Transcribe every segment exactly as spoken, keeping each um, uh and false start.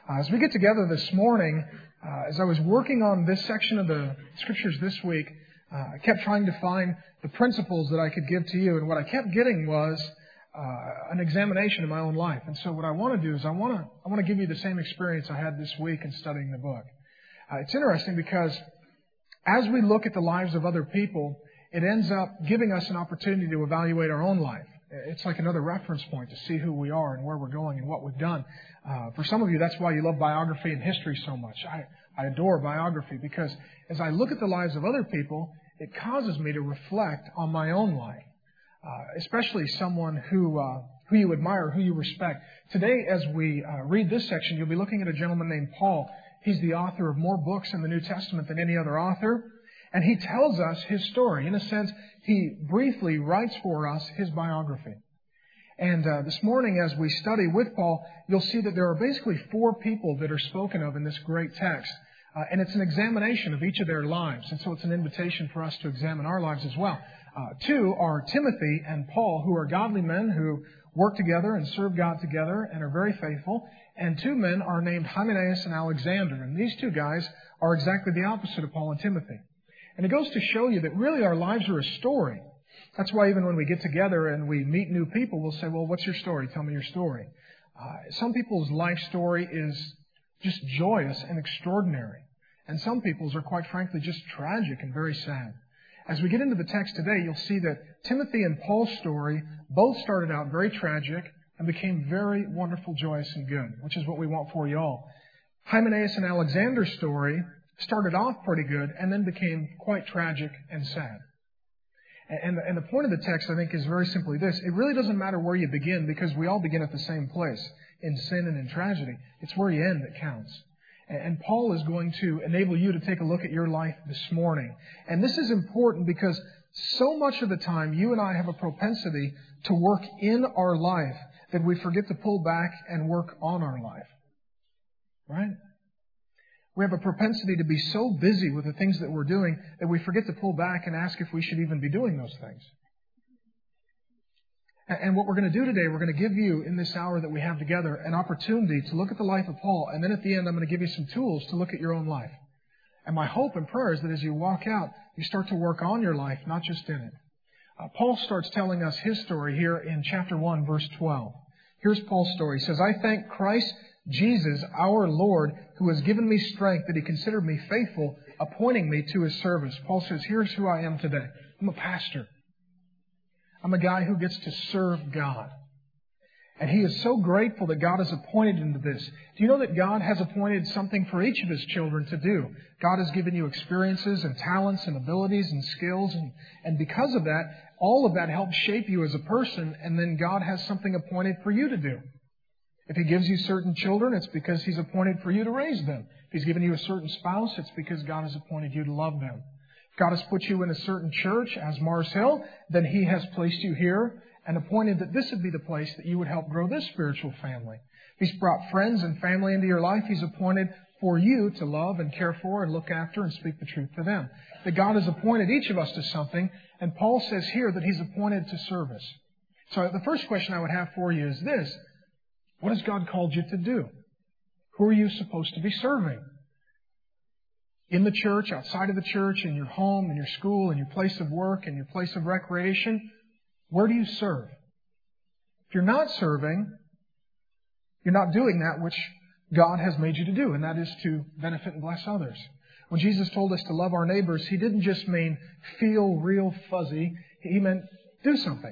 Uh, as we get together this morning, uh, as I was working on this section of the Scriptures this week, uh, I kept trying to find the principles that I could give to you. And what I kept getting was uh, an examination of my own life. And so what I want to do is I want to I want to give you the same experience I had this week in studying the book. Uh, it's interesting because as we look at the lives of other people, it ends up giving us an opportunity to evaluate our own life. It's like another reference point to see who we are and where we're going and what we've done. Uh, for some of you, that's why you love biography and history so much. I, I adore biography because as I look at the lives of other people, it causes me to reflect on my own life, uh, especially someone who uh, who you admire, who you respect. Today, as we uh, read this section, you'll be looking at a gentleman named Paul. He's the author of more books in the New Testament than any other author. And he tells us his story. In a sense, he briefly writes for us his biography. And uh, this morning, as we study with Paul, you'll see that there are basically four people that are spoken of in this great text. Uh, and it's an examination of each of their lives. And so it's an invitation for us to examine our lives as well. Uh, two are Timothy and Paul, who are godly men who work together and serve God together and are very faithful. And two men are named Hymenaeus and Alexander. And these two guys are exactly the opposite of Paul and Timothy. And it goes to show you that really our lives are a story. That's why even when we get together and we meet new people, we'll say, well, what's your story? Tell me your story. Uh, some people's life story is just joyous and extraordinary. And some people's are quite frankly just tragic and very sad. As we get into the text today, you'll see that Timothy and Paul's story both started out very tragic and became very wonderful, joyous, and good, which is what we want for you all. Hymenaeus and Alexander's story started off pretty good and then became quite tragic and sad. And, and the point of the text, I think, is very simply this. It really doesn't matter where you begin because we all begin at the same place, in sin and in tragedy. It's where you end that counts. And, and Paul is going to enable you to take a look at your life this morning. And this is important because so much of the time you and I have a propensity to work in our life that we forget to pull back and work on our life. Right? We have a propensity to be so busy with the things that we're doing that we forget to pull back and ask if we should even be doing those things. And what we're going to do today, we're going to give you, in this hour that we have together, an opportunity to look at the life of Paul. And then at the end, I'm going to give you some tools to look at your own life. And my hope and prayer is that as you walk out, you start to work on your life, not just in it. Uh, Paul starts telling us his story here in chapter one, verse twelve. Here's Paul's story. He says, I thank Christ Jesus, our Lord, who has given me strength, that He considered me faithful, appointing me to His service. Paul says, here's who I am today. I'm a pastor. I'm a guy who gets to serve God. And he is so grateful that God has appointed him to this. Do you know that God has appointed something for each of His children to do? God has given you experiences and talents and abilities and skills. And, and because of that, all of that helps shape you as a person. And then God has something appointed for you to do. If He gives you certain children, it's because He's appointed for you to raise them. If He's given you a certain spouse, it's because God has appointed you to love them. If God has put you in a certain church, as Mars Hill, then He has placed you here and appointed that this would be the place that you would help grow this spiritual family. If He's brought friends and family into your life, He's appointed for you to love and care for and look after and speak the truth to them. That God has appointed each of us to something, and Paul says here that He's appointed to service. So the first question I would have for you is this. What has God called you to do? Who are you supposed to be serving? In the church, outside of the church, in your home, in your school, in your place of work, in your place of recreation, where do you serve? If you're not serving, you're not doing that which God has made you to do, and that is to benefit and bless others. When Jesus told us to love our neighbors, He didn't just mean feel real fuzzy. He meant do something.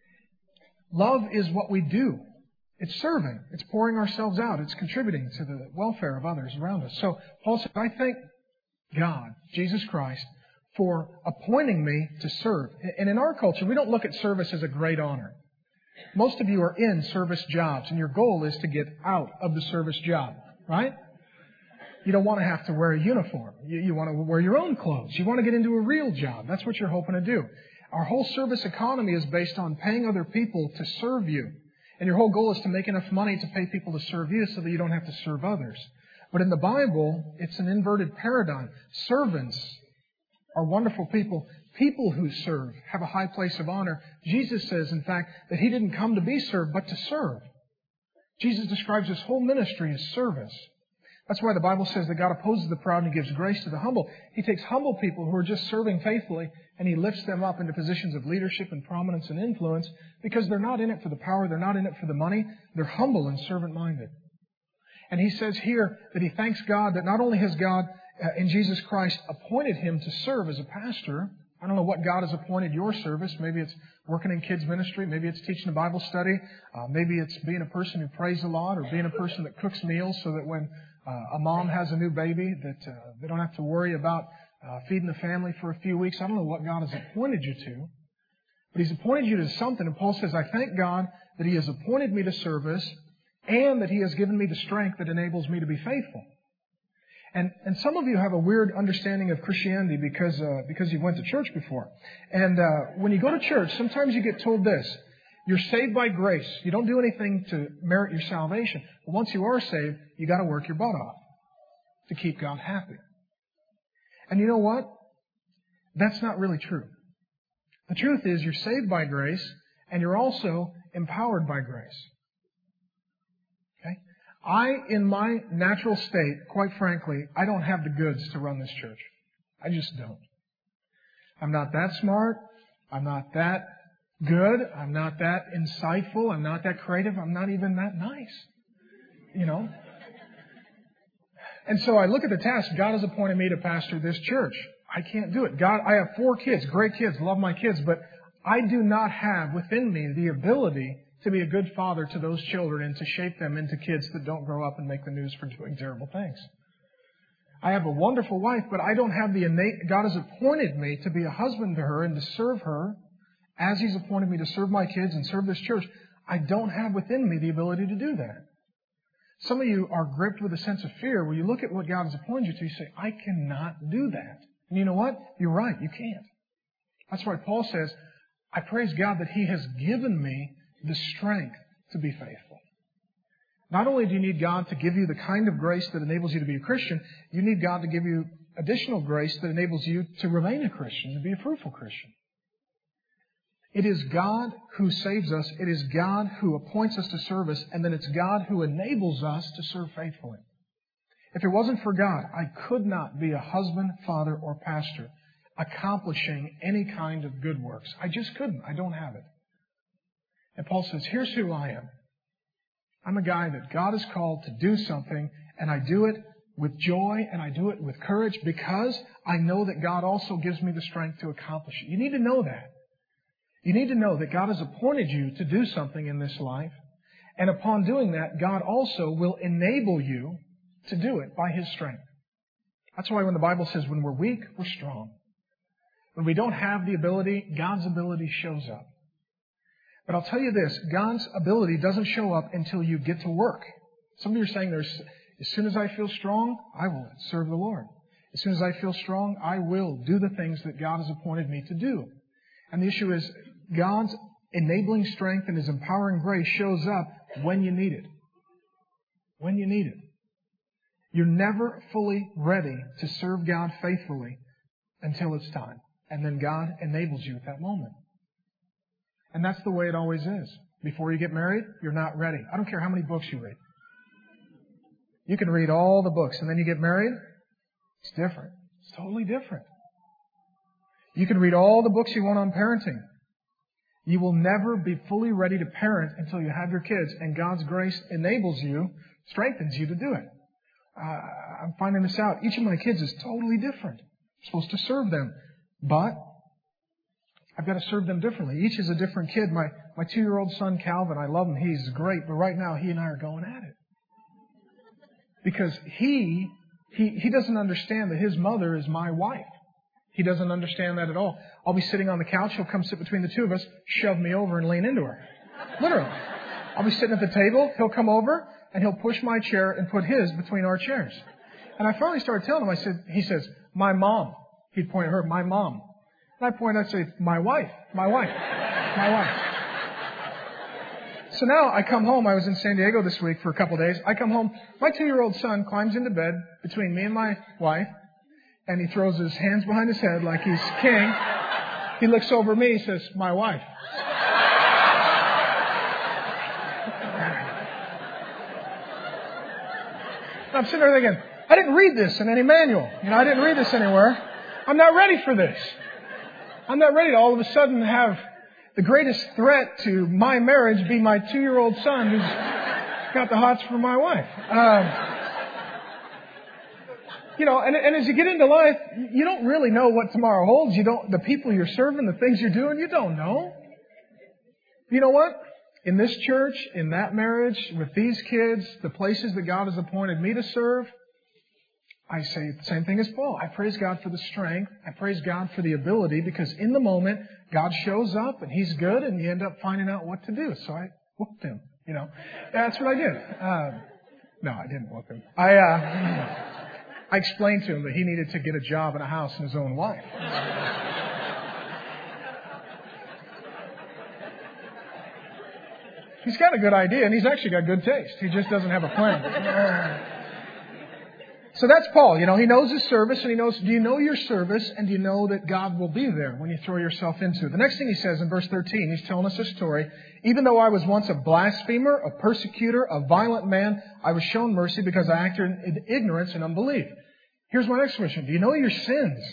Love is what we do. It's serving. It's pouring ourselves out. It's contributing to the welfare of others around us. So Paul said, I thank God, Jesus Christ, for appointing me to serve. And in our culture, we don't look at service as a great honor. Most of you are in service jobs, and your goal is to get out of the service job, right? You don't want to have to wear a uniform. You, you want to wear your own clothes. You want to get into a real job. That's what you're hoping to do. Our whole service economy is based on paying other people to serve you. And your whole goal is to make enough money to pay people to serve you so that you don't have to serve others. But in the Bible, it's an inverted paradigm. Servants are wonderful people. People who serve have a high place of honor. Jesus says, in fact, that He didn't come to be served, but to serve. Jesus describes His whole ministry as service. That's why the Bible says that God opposes the proud and He gives grace to the humble. He takes humble people who are just serving faithfully and He lifts them up into positions of leadership and prominence and influence because they're not in it for the power, they're not in it for the money, they're humble and servant-minded. And He says here that He thanks God that not only has God uh, in Jesus Christ appointed Him to serve as a pastor. I don't know what God has appointed your service. Maybe it's working in kids ministry. Maybe it's teaching a Bible study. Uh, maybe it's being a person who prays a lot or being a person that cooks meals so that when uh, a mom has a new baby that uh, they don't have to worry about uh, feeding the family for a few weeks. I don't know what God has appointed you to. But He's appointed you to something. And Paul says, I thank God that He has appointed me to service and that He has given me the strength that enables me to be faithful. And, and some of you have a weird understanding of Christianity because, uh, because you went to church before. And, uh, when you go to church, sometimes you get told this: you're saved by grace. You don't do anything to merit your salvation. But once you are saved, you got to work your butt off to keep God happy. And you know what? That's not really true. The truth is you're saved by grace and you're also empowered by grace. Okay? I, in my natural state, quite frankly, I don't have the goods to run this church. I just don't. I'm not that smart. I'm not that good. I'm not that insightful. I'm not that creative. I'm not even that nice. You know? And so I look at the task. God has appointed me to pastor this church. I can't do it. God, I have four kids, great kids, love my kids, but I do not have within me the ability to be a good father to those children and to shape them into kids that don't grow up and make the news for doing terrible things. I have a wonderful wife, but I don't have the innate... God has appointed me to be a husband to her and to serve her as He's appointed me to serve my kids and serve this church. I don't have within me the ability to do that. Some of you are gripped with a sense of fear where you look at what God has appointed you to, you say, I cannot do that. And you know what? You're right, you can't. That's why Paul says, I praise God that He has given me the strength to be faithful. Not only do you need God to give you the kind of grace that enables you to be a Christian, you need God to give you additional grace that enables you to remain a Christian, to be a fruitful Christian. It is God who saves us. It is God who appoints us to service, and then it's God who enables us to serve faithfully. If it wasn't for God, I could not be a husband, father, or pastor accomplishing any kind of good works. I just couldn't. I don't have it. And Paul says, here's who I am. I'm a guy that God has called to do something, and I do it with joy, and I do it with courage because I know that God also gives me the strength to accomplish it. You need to know that. You need to know that God has appointed you to do something in this life, and upon doing that, God also will enable you to do it by His strength. That's why when the Bible says when we're weak, we're strong. When we don't have the ability, God's ability shows up. But I'll tell you this, God's ability doesn't show up until you get to work. Some of you are saying, there's, as soon as I feel strong, I will serve the Lord. As soon as I feel strong, I will do the things that God has appointed me to do. And the issue is, God's enabling strength and His empowering grace shows up when you need it. When you need it. You're never fully ready to serve God faithfully until it's time. And then God enables you at that moment. And that's the way it always is. Before you get married, you're not ready. I don't care how many books you read. You can read all the books, and then you get married, it's different. It's totally different. You can read all the books you want on parenting. You will never be fully ready to parent until you have your kids, and God's grace enables you, strengthens you to do it. Uh, I'm finding this out. Each of my kids is totally different. I'm supposed to serve them, but I've got to serve them differently. Each is a different kid. My my two-year-old son, Calvin, I love him. He's great, but right now he and I are going at it. Because he he he doesn't understand that his mother is my wife. He doesn't understand that at all. I'll be sitting on the couch. He'll come sit between the two of us, shove me over and lean into her. Literally. I'll be sitting at the table. He'll come over and he'll push my chair and put his between our chairs. And I finally started telling him, I said, he says, my mom. He'd point at her, my mom. And I point, I'd say, my wife, my wife, my wife. So now I come home. I was in San Diego this week for a couple of days. I come home. My two-year-old son climbs into bed between me and my wife, and he throws his hands behind his head like he's king. He looks over at me. He says, my wife. I'm sitting there thinking, I didn't read this in any manual. You know, I didn't read this anywhere. I'm not ready for this. I'm not ready to all of a sudden have the greatest threat to my marriage be my two-year-old son who's got the hots for my wife. Um, you know, and, and as you get into life, you don't really know what tomorrow holds. You don't, the people you're serving, the things you're doing, you don't know. You know what? In this church, in that marriage, with these kids, the places that God has appointed me to serve, I say the same thing as Paul. I praise God for the strength. I praise God for the ability, because in the moment, God shows up and He's good, and you end up finding out what to do. So I whooped Him. You know, that's what I did. Uh, no, I didn't whoop Him. I uh, I explained to him that he needed to get a job and a house and his own wife. He's got a good idea, and he's actually got good taste. He just doesn't have a plan. So that's Paul. You know, he knows his service, and he knows, do you know your service, and do you know that God will be there when you throw yourself into it? The next thing he says in verse thirteen, he's telling us a story. Even though I was once a blasphemer, a persecutor, a violent man, I was shown mercy because I acted in ignorance and unbelief. Here's my next question. Do you know your sins?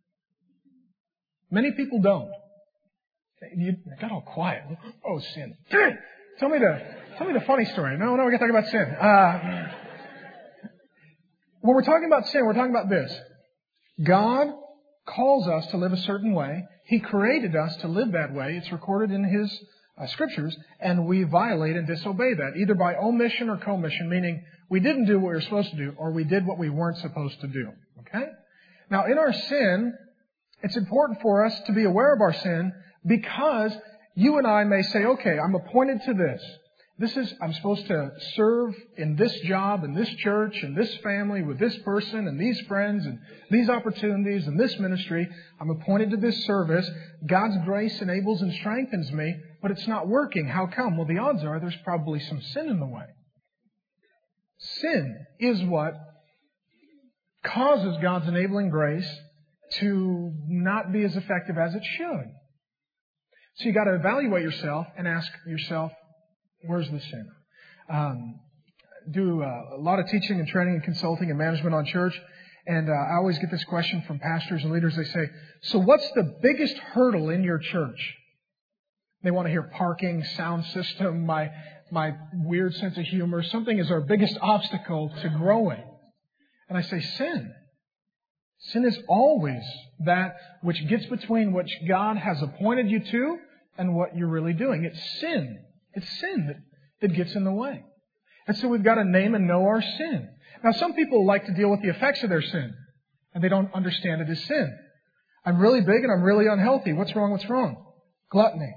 Many people don't. You got all quiet. Oh, sin. Tell me the, tell me the funny story. No, no, we got to talk about sin. Uh, when we're talking about sin, we're talking about this. God calls us to live a certain way. He created us to live that way. It's recorded in His uh, scriptures, and we violate and disobey that, either by omission or commission, meaning we didn't do what we were supposed to do, or we did what we weren't supposed to do. Okay? Now, in our sin, it's important for us to be aware of our sin, because you and I may say, okay, I'm appointed to this. This is, I'm supposed to serve in this job, in this church, in this family, with this person, and these friends, and these opportunities, and this ministry. I'm appointed to this service. God's grace enables and strengthens me, but it's not working. How come? Well, the odds are there's probably some sin in the way. Sin is what causes God's enabling grace to not be as effective as it should. So you got to evaluate yourself and ask yourself, where's the sin? Um, do uh, a lot of teaching and training and consulting and management on church. And uh, I always get this question from pastors and leaders. They say, so what's the biggest hurdle in your church? They want to hear parking, sound system, my my weird sense of humor. Something is our biggest obstacle to growing. And I say, sin. Sin is always that which gets between what God has appointed you to and what you're really doing. It's sin. It's sin that, that gets in the way. And so we've got to name and know our sin. Now, some people like to deal with the effects of their sin, and they don't understand it as sin. I'm really big and I'm really unhealthy. What's wrong? What's wrong? Gluttony.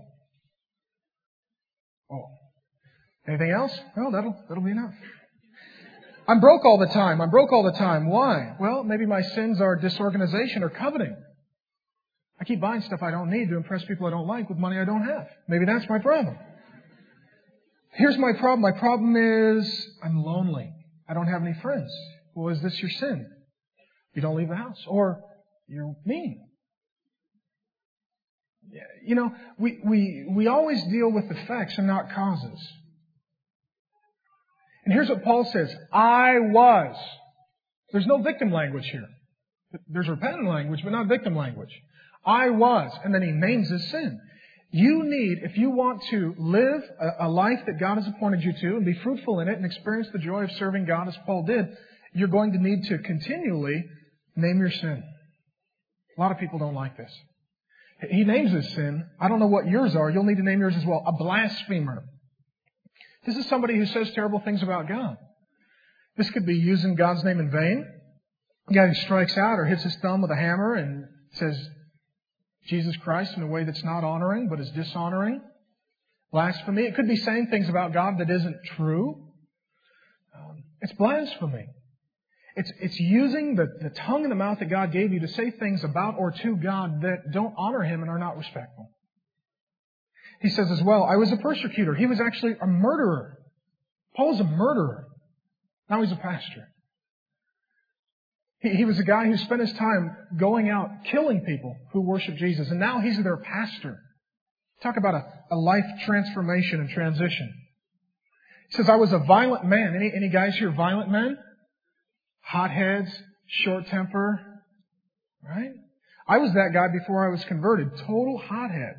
Oh. Anything else? No, that'll, that'll be enough. I'm broke all the time. I'm broke all the time. Why? Well, maybe my sins are disorganization or coveting. I keep buying stuff I don't need to impress people I don't like with money I don't have. Maybe that's my problem. Here's my problem. My problem is I'm lonely. I don't have any friends. Well, is this your sin? You don't leave the house. Or you're mean. You know, we, we, we always deal with effects and not causes. And here's what Paul says. I was. There's no victim language here. There's repentant language, but not victim language. I was. And then he names his sin. You need, if you want to live a, a life that God has appointed you to and be fruitful in it and experience the joy of serving God as Paul did, you're going to need to continually name your sin. A lot of people don't like this. He names his sin. I don't know what yours are. You'll need to name yours as well. A blasphemer. This is somebody who says terrible things about God. This could be using God's name in vain. A guy who strikes out or hits his thumb with a hammer and says Jesus Christ in a way that's not honoring but is dishonoring. Blasphemy. It could be saying things about God that isn't true. Um, it's blasphemy. It's, it's using the, the tongue and the mouth that God gave you to say things about or to God that don't honor Him and are not respectful. He says as well, I was a persecutor. He was actually a murderer. Paul was a murderer. Now he's a pastor. He, he was a guy who spent his time going out killing people who worship Jesus. And now he's their pastor. Talk about a, a life transformation and transition. He says, I was a violent man. Any, any guys here violent men? hotheads, short temper, right? I was that guy before I was converted. Total hothead.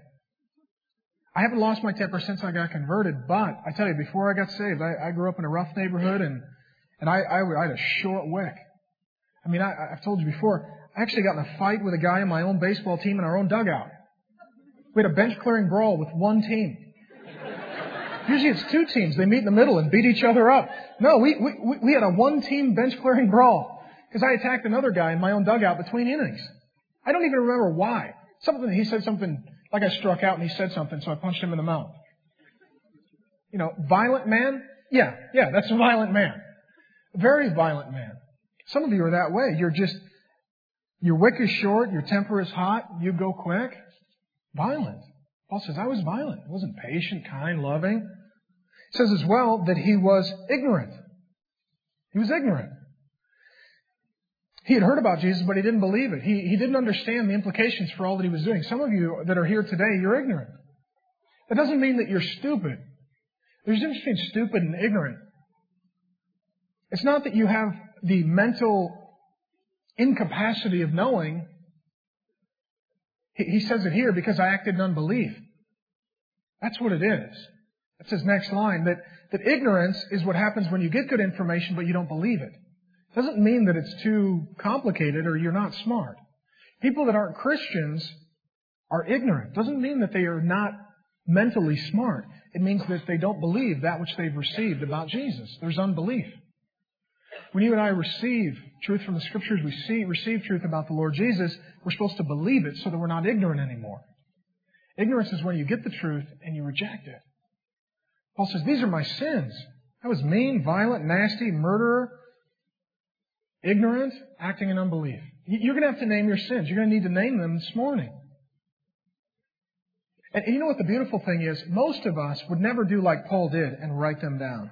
I haven't lost my temper since I got converted, but I tell you, before I got saved, I, I grew up in a rough neighborhood, and, and I, I, I had a short wick. I mean, I, I've told you before, I actually got in a fight with a guy on my own baseball team in our own dugout. We had a bench clearing brawl with one team. Usually it's two teams. They meet in the middle and beat each other up. No, we, we, we had a one-team bench clearing brawl because I attacked another guy in my own dugout between innings. I don't even remember why. Something, he said something, like I struck out and he said something, so I punched him in the mouth. You know, violent man? Yeah, yeah, that's a violent man. A very violent man. Some of you are that way. You're just, your wick is short, your temper is hot, you go quick. Violent. Paul says, I was violent. I wasn't patient, kind, loving. He says as well that he was ignorant. He was ignorant. He had heard about Jesus, but he didn't believe it. He, he didn't understand the implications for all that he was doing. Some of you that are here today, you're ignorant. That doesn't mean that you're stupid. There's a difference between stupid and ignorant. It's not that you have the mental incapacity of knowing. He, he says it here, because I acted in unbelief. That's what it is. That's his next line, that, that ignorance is what happens when you get good information, but you don't believe it. Doesn't mean that it's too complicated or you're not smart. People that aren't Christians are ignorant. Doesn't mean that they are not mentally smart. It means that they don't believe that which they've received about Jesus. There's unbelief. When you and I receive truth from the Scriptures, we see, receive truth about the Lord Jesus, we're supposed to believe it so that we're not ignorant anymore. Ignorance is when you get the truth and you reject it. Paul says, these are my sins. I was mean, violent, nasty, murderer, ignorant, acting in unbelief. You're going to have to name your sins. You're going to need to name them this morning. And you know what the beautiful thing is? Most of us would never do like Paul did and write them down.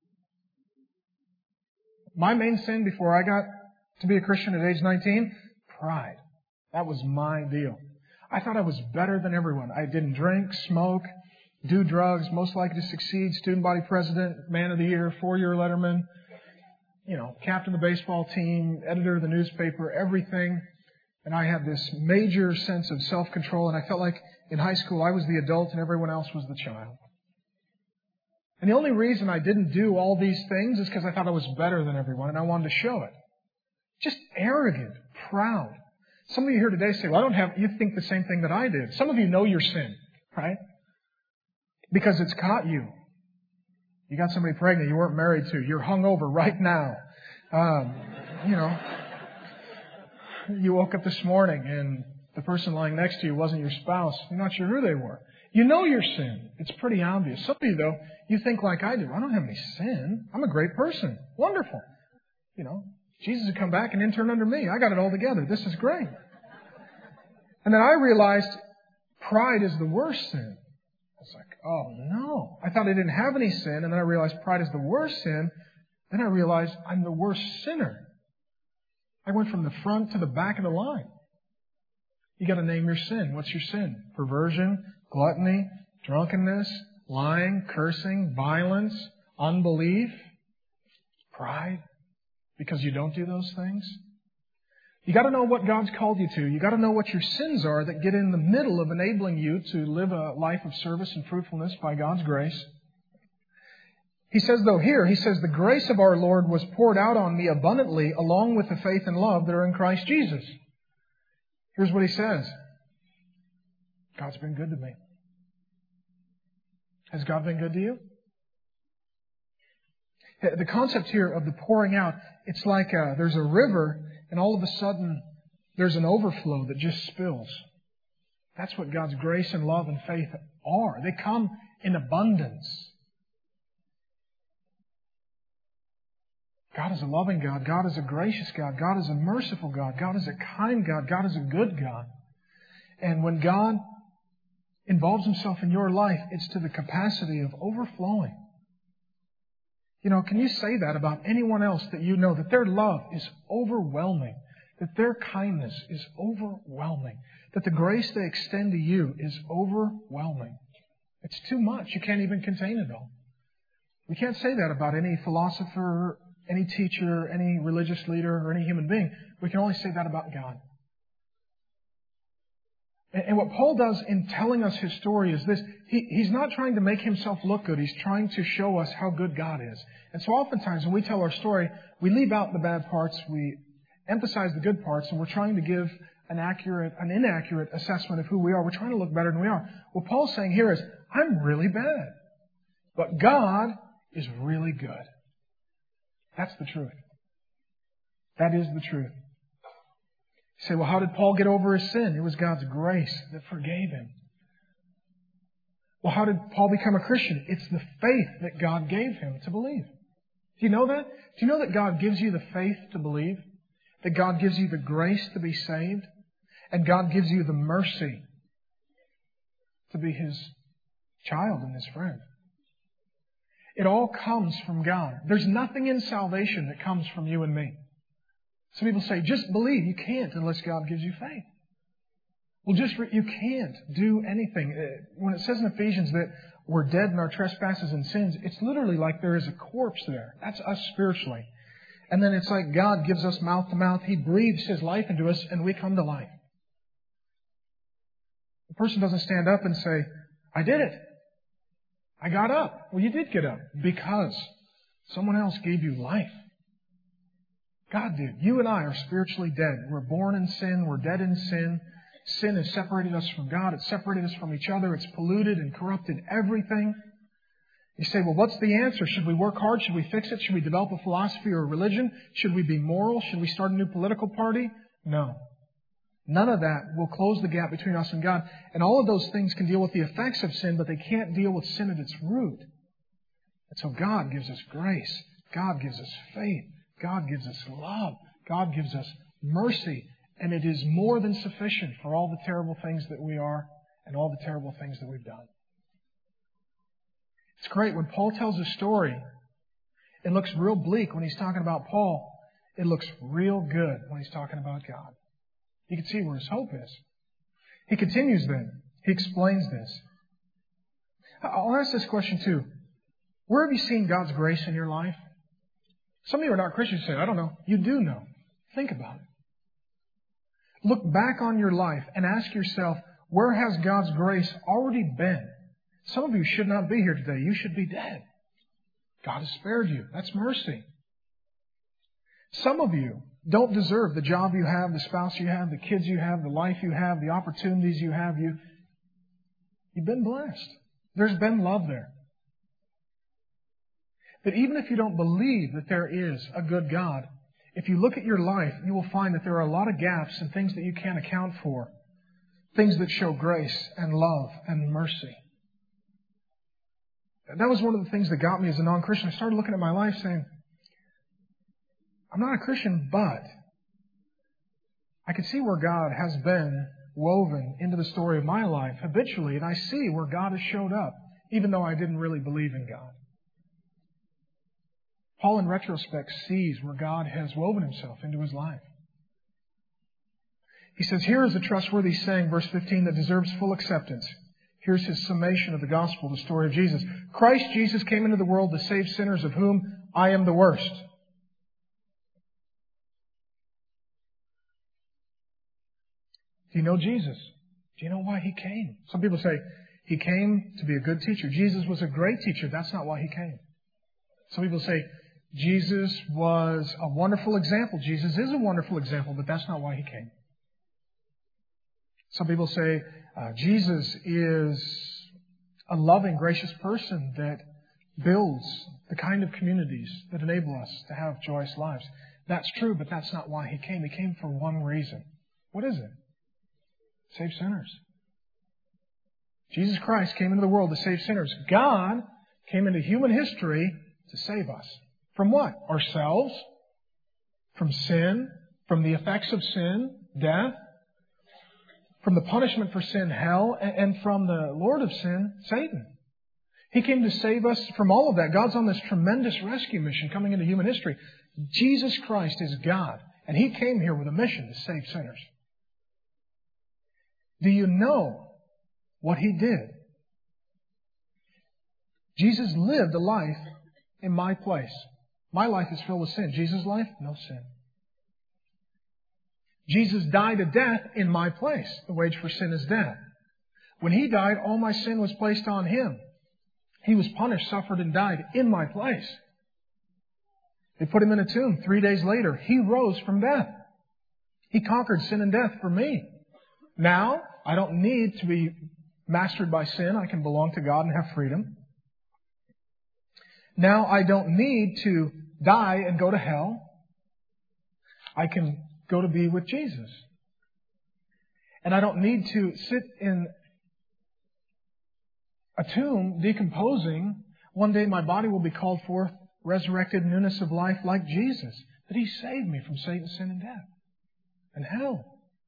My main sin before I got to be a Christian at age nineteen, pride. That was my deal. I thought I was better than everyone. I didn't drink, smoke, do drugs, most likely to succeed, student body president, man of the year, four-year letterman, you know, captain of the baseball team, editor of the newspaper, everything. And I had this major sense of self-control, and I felt like in high school I was the adult and everyone else was the child. And the only reason I didn't do all these things is because I thought I was better than everyone and I wanted to show it. Just arrogant, proud. Some of you here today say, well, I don't have, you think the same thing that I did. Some of you know your sin, right? Because it's caught you. You got somebody pregnant you weren't married to. You're hungover right now. Um, you know, you woke up this morning and the person lying next to you wasn't your spouse. You're not sure who they were. You know your sin. It's pretty obvious. Some of you, though, you think like I do. I don't have any sin. I'm a great person. Wonderful. You know, Jesus would come back and intern under me. I got it all together. This is great. And then I realized pride is the worst sin. I was like, oh no. I thought I didn't have any sin, and then I realized pride is the worst sin. Then I realized I'm the worst sinner. I went from the front to the back of the line. You got to name your sin. What's your sin? Perversion, gluttony, drunkenness, lying, cursing, violence, unbelief, pride, because you don't do those things. You got to know what God's called you to. You got to know what your sins are that get in the middle of enabling you to live a life of service and fruitfulness by God's grace. He says, though, here, he says, the grace of our Lord was poured out on me abundantly along with the faith and love that are in Christ Jesus. Here's what he says. God's been good to me. Has God been good to you? The concept here of the pouring out, it's like a, there's a river and all of a sudden there's an overflow that just spills. That's what God's grace and love and faith are. They come in abundance. God is a loving God. God is a gracious God. God is a merciful God. God is a kind God. God is a good God. And when God involves Himself in your life, it's to the capacity of overflowing. You know, can you say that about anyone else that you know, that their love is overwhelming, that their kindness is overwhelming, that the grace they extend to you is overwhelming? It's too much. You can't even contain it all. We can't say that about any philosopher, any teacher, any religious leader, or any human being. We can only say that about God. And what Paul does in telling us his story is this. He, he's not trying to make himself look good. He's trying to show us how good God is. And so oftentimes when we tell our story, we leave out the bad parts, we emphasize the good parts, and we're trying to give an accurate, an inaccurate assessment of who we are. We're trying to look better than we are. What Paul's saying here is, I'm really bad. But God is really good. That's the truth. That is the truth. You say, well, how did Paul get over his sin? It was God's grace that forgave him. Well, how did Paul become a Christian? It's the faith that God gave him to believe. Do you know that? Do you know that God gives you the faith to believe? That God gives you the grace to be saved? And God gives you the mercy to be His child and His friend. It all comes from God. There's nothing in salvation that comes from you and me. Some people say, just believe. You can't unless God gives you faith. Well, just re- you can't do anything. When it says in Ephesians that we're dead in our trespasses and sins, it's literally like there is a corpse there. That's us spiritually. And then it's like God gives us mouth to mouth. He breathes His life into us and we come to life. The person doesn't stand up and say, I did it. I got up. Well, you did get up because someone else gave you life. God did. You and I are spiritually dead. We're born in sin. We're dead in sin. Sin has separated us from God. It's separated us from each other. It's polluted and corrupted everything. You say, well, what's the answer? Should we work hard? Should we fix it? Should we develop a philosophy or a religion? Should we be moral? Should we start a new political party? No. None of that will close the gap between us and God. And all of those things can deal with the effects of sin, but they can't deal with sin at its root. And so God gives us grace. God gives us faith. God gives us love. God gives us mercy. And it is more than sufficient for all the terrible things that we are and all the terrible things that we've done. It's great. When Paul tells his story, it looks real bleak when he's talking about Paul. It looks real good when he's talking about God. You can see where his hope is. He continues then. He explains this. I'll ask this question too. Where have you seen God's grace in your life? Some of you are not Christians. You say, I don't know. You do know. Think about it. Look back on your life and ask yourself, where has God's grace already been? Some of you should not be here today. You should be dead. God has spared you. That's mercy. Some of you don't deserve the job you have, the spouse you have, the kids you have, the life you have, the opportunities you have. You, you've been blessed. There's been love there. But even if you don't believe that there is a good God, if you look at your life, you will find that there are a lot of gaps and things that you can't account for. Things that show grace and love and mercy. And that was one of the things that got me as a non-Christian. I started looking at my life saying, I'm not a Christian, but I can see where God has been woven into the story of my life habitually, and I see where God has showed up, even though I didn't really believe in God. Paul, in retrospect, sees where God has woven Himself into his life. He says, here is a trustworthy saying, verse fifteen, that deserves full acceptance. Here's his summation of the gospel, the story of Jesus. Christ Jesus came into the world to save sinners, of whom I am the worst. Do you know Jesus? Do you know why He came? Some people say, He came to be a good teacher. Jesus was a great teacher. That's not why He came. Some people say, Jesus was a wonderful example. Jesus is a wonderful example, but that's not why He came. Some people say, uh, Jesus is a loving, gracious person that builds the kind of communities that enable us to have joyous lives. That's true, but that's not why He came. He came for one reason. What is it? Save sinners. Jesus Christ came into the world to save sinners. God came into human history to save us. From what? Ourselves? From sin? From the effects of sin? Death? From the punishment for sin, hell? And from the Lord of sin, Satan. He came to save us from all of that. God's on this tremendous rescue mission coming into human history. Jesus Christ is God. And He came here with a mission to save sinners. Do you know what He did? Jesus lived a life in my place. My life is filled with sin. Jesus' life, no sin. Jesus died a death in my place. The wage for sin is death. When He died, all my sin was placed on Him. He was punished, suffered, and died in my place. They put Him in a tomb. Three days later, He rose from death. He conquered sin and death for me. Now, I don't need to be mastered by sin. I can belong to God and have freedom. Now, I don't need to die and go to hell. I can go to be with Jesus. And I don't need to sit in a tomb decomposing. One day my body will be called forth, resurrected, newness of life like Jesus. That He saved me from Satan, sin, and death, and hell.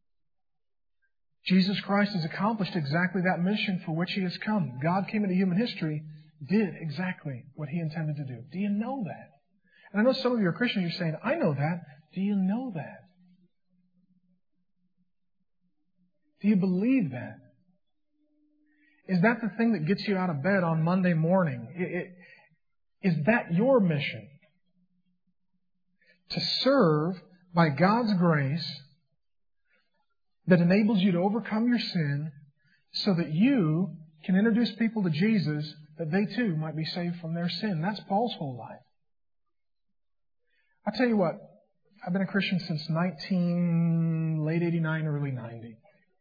Jesus Christ has accomplished exactly that mission for which He has come. God came into human history, did exactly what He intended to do. Do you know that? And I know some of you are Christians, you're saying, I know that. Do you know that? Do you believe that? Is that the thing that gets you out of bed on Monday morning? It, it, is that your mission? To serve by God's grace that enables you to overcome your sin so that you can introduce people to Jesus, that they too might be saved from their sin. That's Paul's whole life. I'll tell you what, I've been a Christian since nineteen, late eighty-nine, early ninety.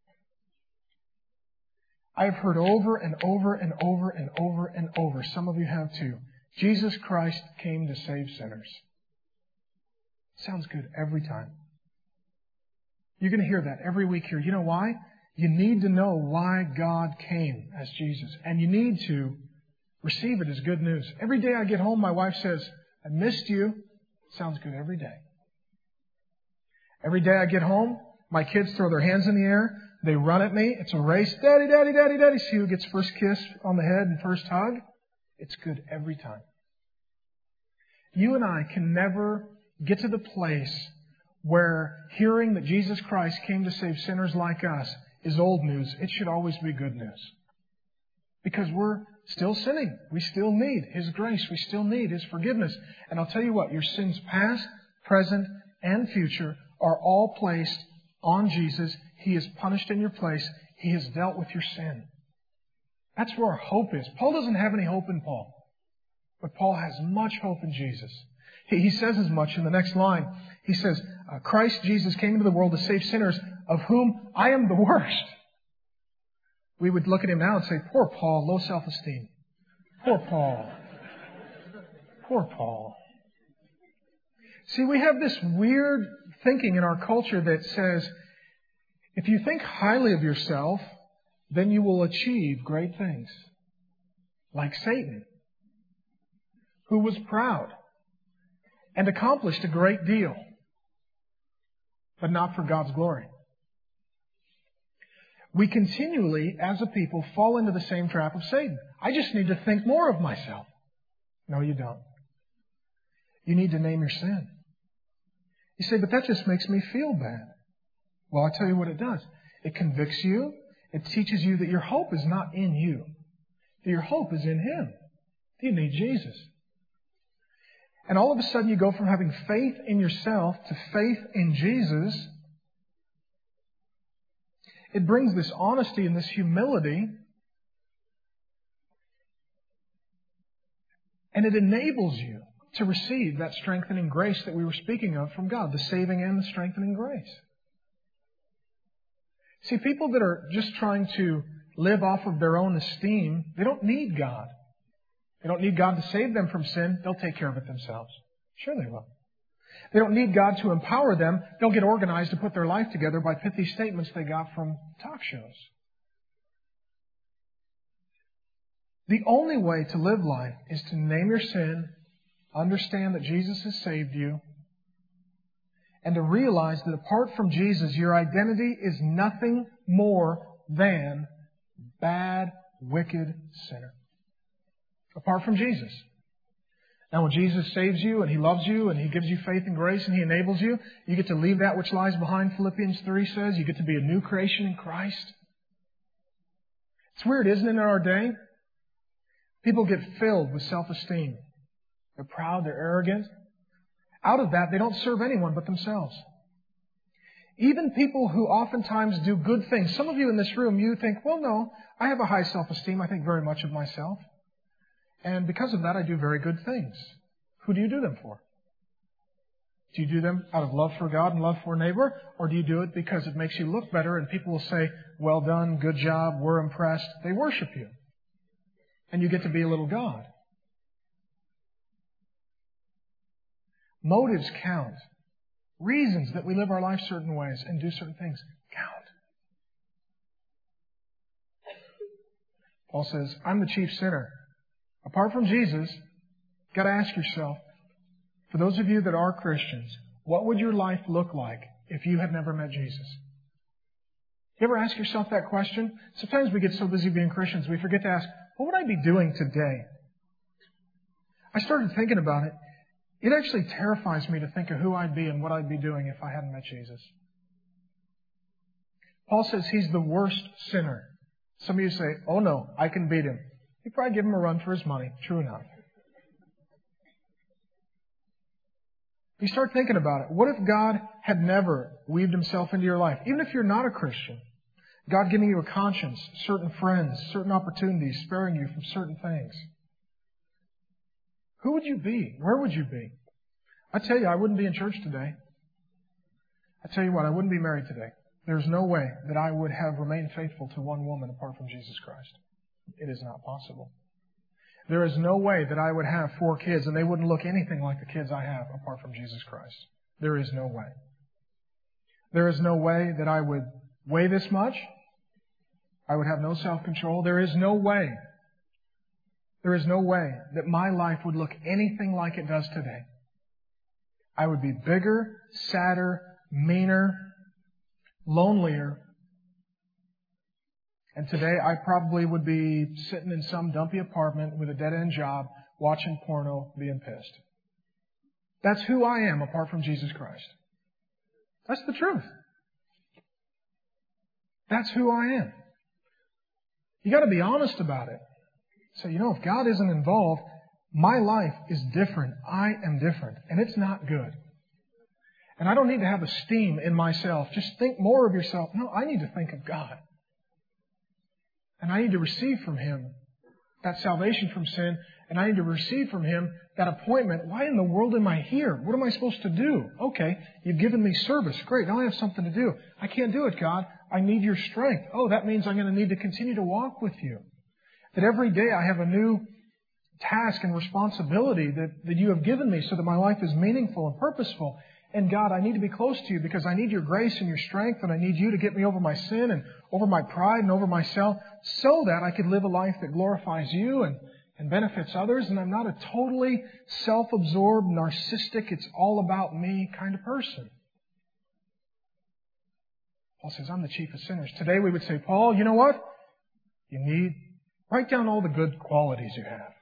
I've heard over and over and over and over and over, some of you have too, Jesus Christ came to save sinners. Sounds good every time. You're going to hear that every week here. You know why? You need to know why God came as Jesus. And you need to receive it as good news. Every day I get home, my wife says, I missed you. Sounds good every day. Every day I get home, my kids throw their hands in the air. They run at me. It's a race. Daddy, daddy, daddy, daddy. See who gets first kiss on the head and first hug. It's good every time. You and I can never get to the place where hearing that Jesus Christ came to save sinners like us is old news. It should always be good news. Because we're still sinning. We still need His grace. We still need His forgiveness. And I'll tell you what, your sins past, present, and future are all placed on Jesus. He is punished in your place. He has dealt with your sin. That's where our hope is. Paul doesn't have any hope in Paul. But Paul has much hope in Jesus. He, he says as much in the next line. He says, uh, Christ Jesus came into the world to save sinners, of whom I am the worst. We would look at him now and say, poor Paul, low self-esteem. Poor Paul. Poor Paul. See, we have this weird thinking in our culture that says, if you think highly of yourself, then you will achieve great things. Like Satan, who was proud and accomplished a great deal, but not for God's glory. We continually, as a people, fall into the same trap of Satan. I just need to think more of myself. No, you don't. You need to name your sin. You say, but that just makes me feel bad. Well, I'll tell you what it does. It convicts you. It teaches you that your hope is not in you. That your hope is in Him. You need Jesus. And all of a sudden you go from having faith in yourself to faith in Jesus. It brings this honesty and this humility. And it enables you to receive that strengthening grace that we were speaking of from God. The saving and the strengthening grace. See, people that are just trying to live off of their own esteem, they don't need God. They don't need God to save them from sin. They'll take care of it themselves. Sure they will. They don't need God to empower them. They'll get organized to put their life together by pithy statements they got from talk shows. The only way to live life is to name your sin, understand that Jesus has saved you, and to realize that apart from Jesus, your identity is nothing more than bad, wicked sinner. Apart from Jesus. Now when Jesus saves you and He loves you and He gives you faith and grace and He enables you, you get to leave that which lies behind, Philippians three says. You get to be a new creation in Christ. It's weird, isn't it, in our day? People get filled with self-esteem. They're proud, they're arrogant. Out of that, they don't serve anyone but themselves. Even people who oftentimes do good things. Some of you in this room, you think, well, no, I have a high self-esteem. I think very much of myself. And because of that, I do very good things. Who do you do them for? Do you do them out of love for God and love for neighbor? Or do you do it because it makes you look better and people will say, well done, good job, we're impressed. They worship you. And you get to be a little God. Motives count. Reasons that we live our life certain ways and do certain things count. Paul says, I'm the chief sinner. Apart from Jesus, you've got to ask yourself, for those of you that are Christians, what would your life look like if you had never met Jesus? You ever ask yourself that question? Sometimes we get so busy being Christians, we forget to ask, what would I be doing today? I started thinking about it. It actually terrifies me to think of who I'd be and what I'd be doing if I hadn't met Jesus. Paul says he's the worst sinner. Some of you say, oh no, I can beat him. You probably give him a run for his money. True enough. You start thinking about it. What if God had never weaved Himself into your life? Even if you're not a Christian. God giving you a conscience, certain friends, certain opportunities, sparing you from certain things. Who would you be? Where would you be? I tell you, I wouldn't be in church today. I tell you what, I wouldn't be married today. There's no way that I would have remained faithful to one woman apart from Jesus Christ. It is not possible. There is no way that I would have four kids and they wouldn't look anything like the kids I have apart from Jesus Christ. There is no way. There is no way that I would weigh this much. I would have no self-control. There is no way. There is no way that my life would look anything like it does today. I would be bigger, sadder, meaner, lonelier. And today I probably would be sitting in some dumpy apartment with a dead-end job, watching porno, being pissed. That's who I am apart from Jesus Christ. That's the truth. That's who I am. You got to be honest about it. So, you know, if God isn't involved, my life is different. I am different. And it's not good. And I don't need to have esteem in myself. Just think more of yourself. No, I need to think of God. And I need to receive from Him that salvation from sin. And I need to receive from Him that appointment. Why in the world am I here? What am I supposed to do? Okay, you've given me service. Great, now I have something to do. I can't do it, God. I need your strength. Oh, that means I'm going to need to continue to walk with you. That every day I have a new task and responsibility that, that you have given me so that my life is meaningful and purposeful. And God, I need to be close to you because I need your grace and your strength, and I need you to get me over my sin and over my pride and over myself so that I could live a life that glorifies you and, and benefits others. And I'm not a totally self-absorbed, narcissistic, it's all about me kind of person. Paul says, I'm the chief of sinners. Today we would say, Paul, you know what? You need, write down all the good qualities you have.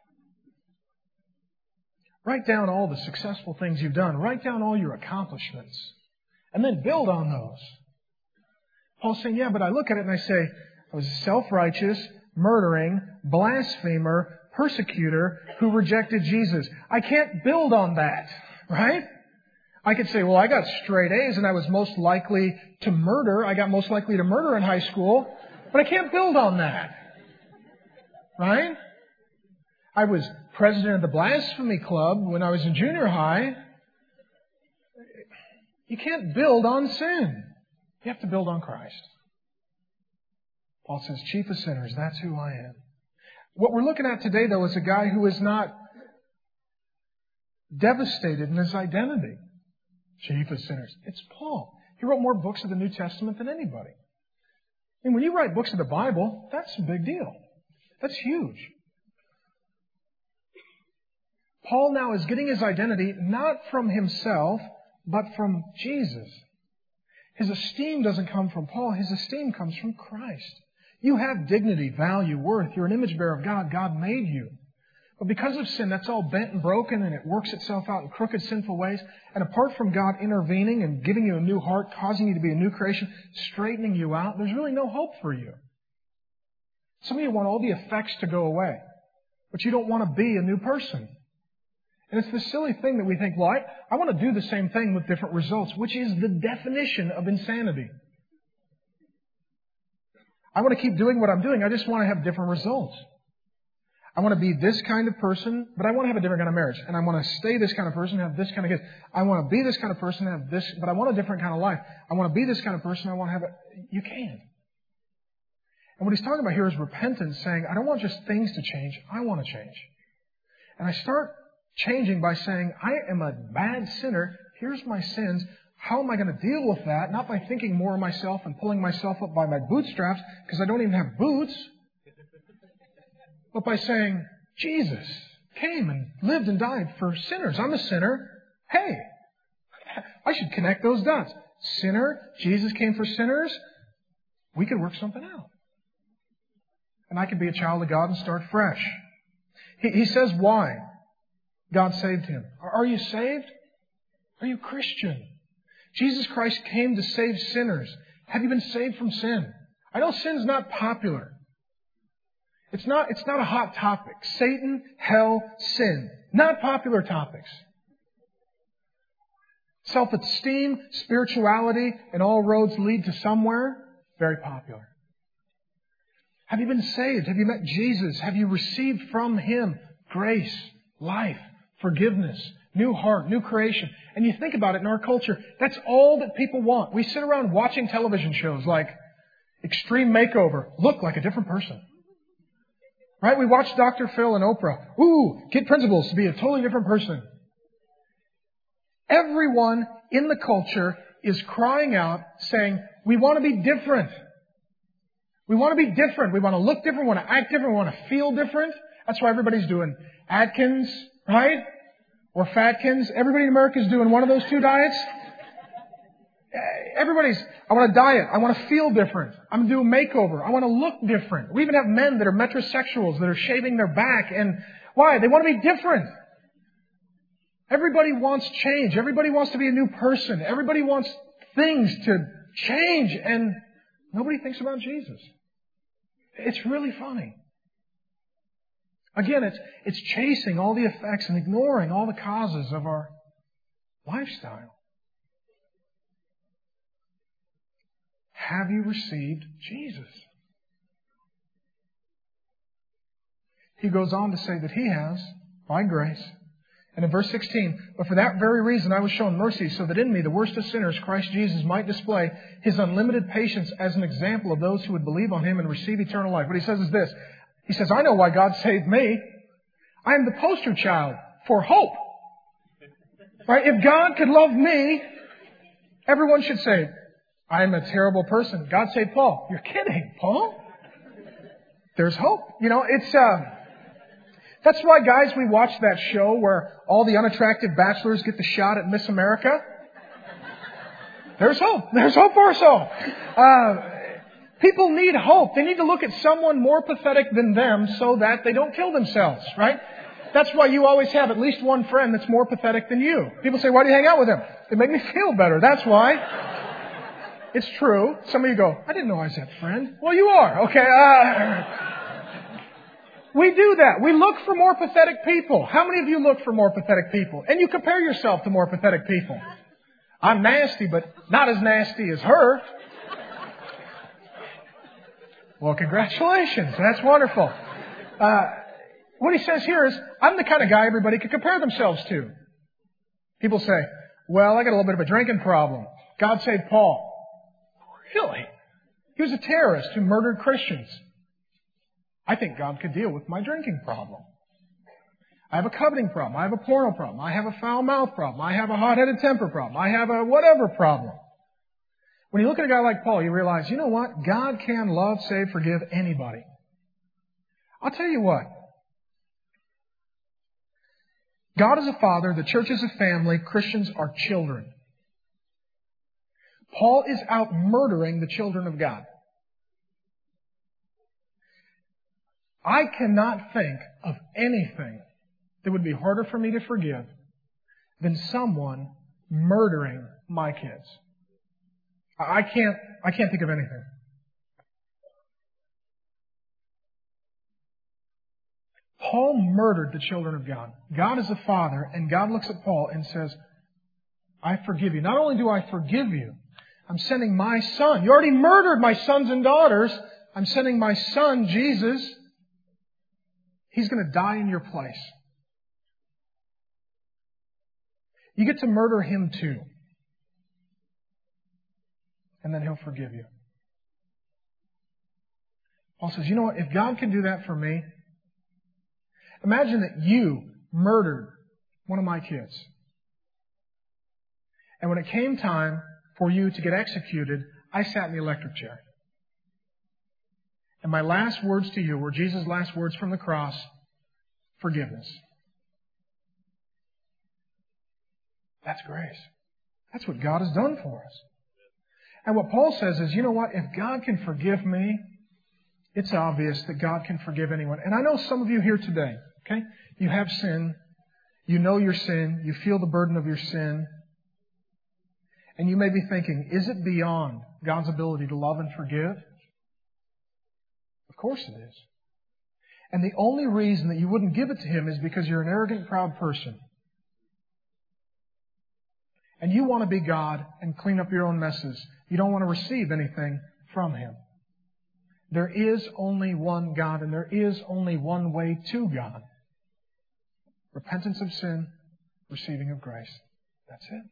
Write down all the successful things you've done. Write down all your accomplishments. And then build on those. Paul's saying, yeah, but I look at it and I say, I was a self-righteous, murdering, blasphemer, persecutor who rejected Jesus. I can't build on that, right? I could say, well, I got straight A's and I was most likely to murder. I got most likely to murder in high school. But I can't build on that, right? I was president of the Blasphemy Club when I was in junior high. You can't build on sin. You have to build on Christ. Paul says, chief of sinners, that's who I am. What we're looking at today, though, is a guy who is not devastated in his identity. Chief of sinners. It's Paul. He wrote more books of the New Testament than anybody. And when you write books of the Bible, that's a big deal. That's huge. Paul now is getting his identity not from himself, but from Jesus. His esteem doesn't come from Paul. His esteem comes from Christ. You have dignity, value, worth. You're an image bearer of God. God made you. But because of sin, that's all bent and broken, and it works itself out in crooked, sinful ways. And apart from God intervening and giving you a new heart, causing you to be a new creation, straightening you out, there's really no hope for you. Some of you want all the effects to go away, but you don't want to be a new person. And it's this silly thing that we think, well, I, I want to do the same thing with different results, which is the definition of insanity. I want to keep doing what I'm doing. I just want to have different results. I want to be this kind of person, but I want to have a different kind of marriage. And I want to stay this kind of person, have this kind of kids. I want to be this kind of person, have this, but I want a different kind of life. I want to be this kind of person, I want to have a... You can't. And what he's talking about here is repentance, saying, I don't want just things to change, I want to change. And I start changing by saying, I am a bad sinner, here's my sins, how am I going to deal with that? Not by thinking more of myself and pulling myself up by my bootstraps, because I don't even have boots. But by saying, Jesus came and lived and died for sinners. I'm a sinner. Hey, I should connect those dots. Sinner, Jesus came for sinners. We could work something out. And I could be a child of God and start fresh. He, he says why God saved him. Are you saved? Are you Christian? Jesus Christ came to save sinners. Have you been saved from sin? I know sin's not popular. It's not, it's not a hot topic. Satan, hell, sin. Not popular topics. Self-esteem, spirituality, and all roads lead to somewhere. Very popular. Have you been saved? Have you met Jesus? Have you received from Him grace, life, forgiveness, new heart, new creation? And you think about it in our culture, that's all that people want. We sit around watching television shows like Extreme Makeover. Look like a different person. Right? We watch Doctor Phil and Oprah. Ooh, get principles to be a totally different person. Everyone in the culture is crying out, saying, we want to be different. We want to be different. We want to look different. We want to act different. We want to feel different. That's why everybody's doing Atkins, right? Or Fatkins. Everybody in America is doing one of those two diets. Everybody's, I want to diet. I want to feel different. I'm going to do a makeover. I want to look different. We even have men that are metrosexuals that are shaving their back. And why? They want to be different. Everybody wants change. Everybody wants to be a new person. Everybody wants things to change. And nobody thinks about Jesus. It's really funny. Again, it's, it's chasing all the effects and ignoring all the causes of our lifestyle. Have you received Jesus? He goes on to say that he has, by grace. And in verse sixteen, but for that very reason I was shown mercy, so that in me, the worst of sinners, Christ Jesus might display His unlimited patience as an example of those who would believe on Him and receive eternal life. What he says is this. He says, I know why God saved me. I am the poster child for hope. Right? If God could love me, everyone should say, I am a terrible person. God saved Paul. You're kidding, Paul? There's hope. You know, it's, uh, that's why, guys, we watch that show where all the unattractive bachelors get the shot at Miss America. There's hope. There's hope for us all. Uh, people need hope. They need to look at someone more pathetic than them so that they don't kill themselves, right? That's why you always have at least one friend that's more pathetic than you. People say, why do you hang out with them? They make me feel better. That's why. It's true. Some of you go, I didn't know I was that friend. Well, you are. Okay. Uh, we do that. We look for more pathetic people. How many of you look for more pathetic people? And you compare yourself to more pathetic people. I'm nasty, but not as nasty as her. Well, congratulations. That's wonderful. Uh, what he says here is, I'm the kind of guy everybody could compare themselves to. People say, well, I got a little bit of a drinking problem. God saved Paul. Really? He was a terrorist who murdered Christians. I think God could deal with my drinking problem. I have a coveting problem. I have a porno problem. I have a foul mouth problem. I have a hot-headed temper problem. I have a whatever problem. When you look at a guy like Paul, you realize, you know what? God can love, save, forgive anybody. I'll tell you what. God is a father. The church is a family. Christians are children. Paul is out murdering the children of God. I cannot think of anything that would be harder for me to forgive than someone murdering my kids. I can't, I can't think of anything. Paul murdered the children of God. God is a father, and God looks at Paul and says, I forgive you. Not only do I forgive you, I'm sending my son. You already murdered my sons and daughters. I'm sending my son, Jesus. He's going to die in your place. You get to murder him too. And then he'll forgive you. Paul says, you know what? If God can do that for me, imagine that you murdered one of my kids. And when it came time for you to get executed, I sat in the electric chair. And my last words to you were Jesus' last words from the cross, forgiveness. That's grace. That's what God has done for us. And what Paul says is, you know what? If God can forgive me, it's obvious that God can forgive anyone. And I know some of you here today, okay? You have sin. You know your sin. You feel the burden of your sin. And you may be thinking, is it beyond God's ability to love and forgive? Of course it is. And the only reason that you wouldn't give it to Him is because you're an arrogant, proud person. And you want to be God and clean up your own messes. You don't want to receive anything from Him. There is only one God, and there is only one way to God. Repentance of sin, receiving of grace. That's it.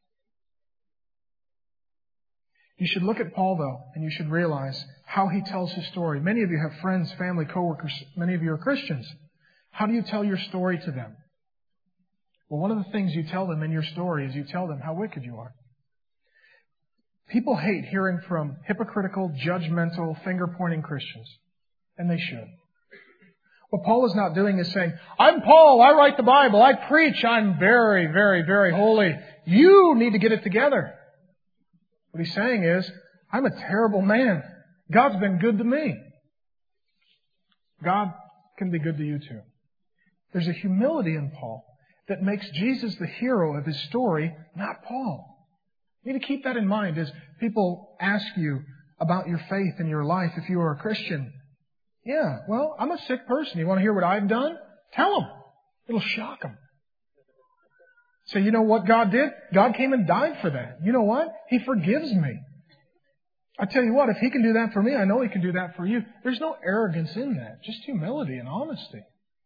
You should look at Paul, though, and you should realize how he tells his story. Many of you have friends, family, coworkers. Many of you are Christians. How do you tell your story to them? Well, one of the things you tell them in your story is you tell them how wicked you are. People hate hearing from hypocritical, judgmental, finger-pointing Christians. And they should. What Paul is not doing is saying, I'm Paul, I write the Bible, I preach, I'm very, very, very holy. You need to get it together. What he's saying is, I'm a terrible man. God's been good to me. God can be good to you too. There's a humility in Paul that makes Jesus the hero of his story, not Paul. You need to keep that in mind as people ask you about your faith in your life if you are a Christian. Yeah, well, I'm a sick person. You want to hear what I've done? Tell them. It'll shock them. Say, you know what God did? God came and died for that. You know what? He forgives me. I tell you what, if He can do that for me, I know He can do that for you. There's no arrogance in that. Just humility and honesty.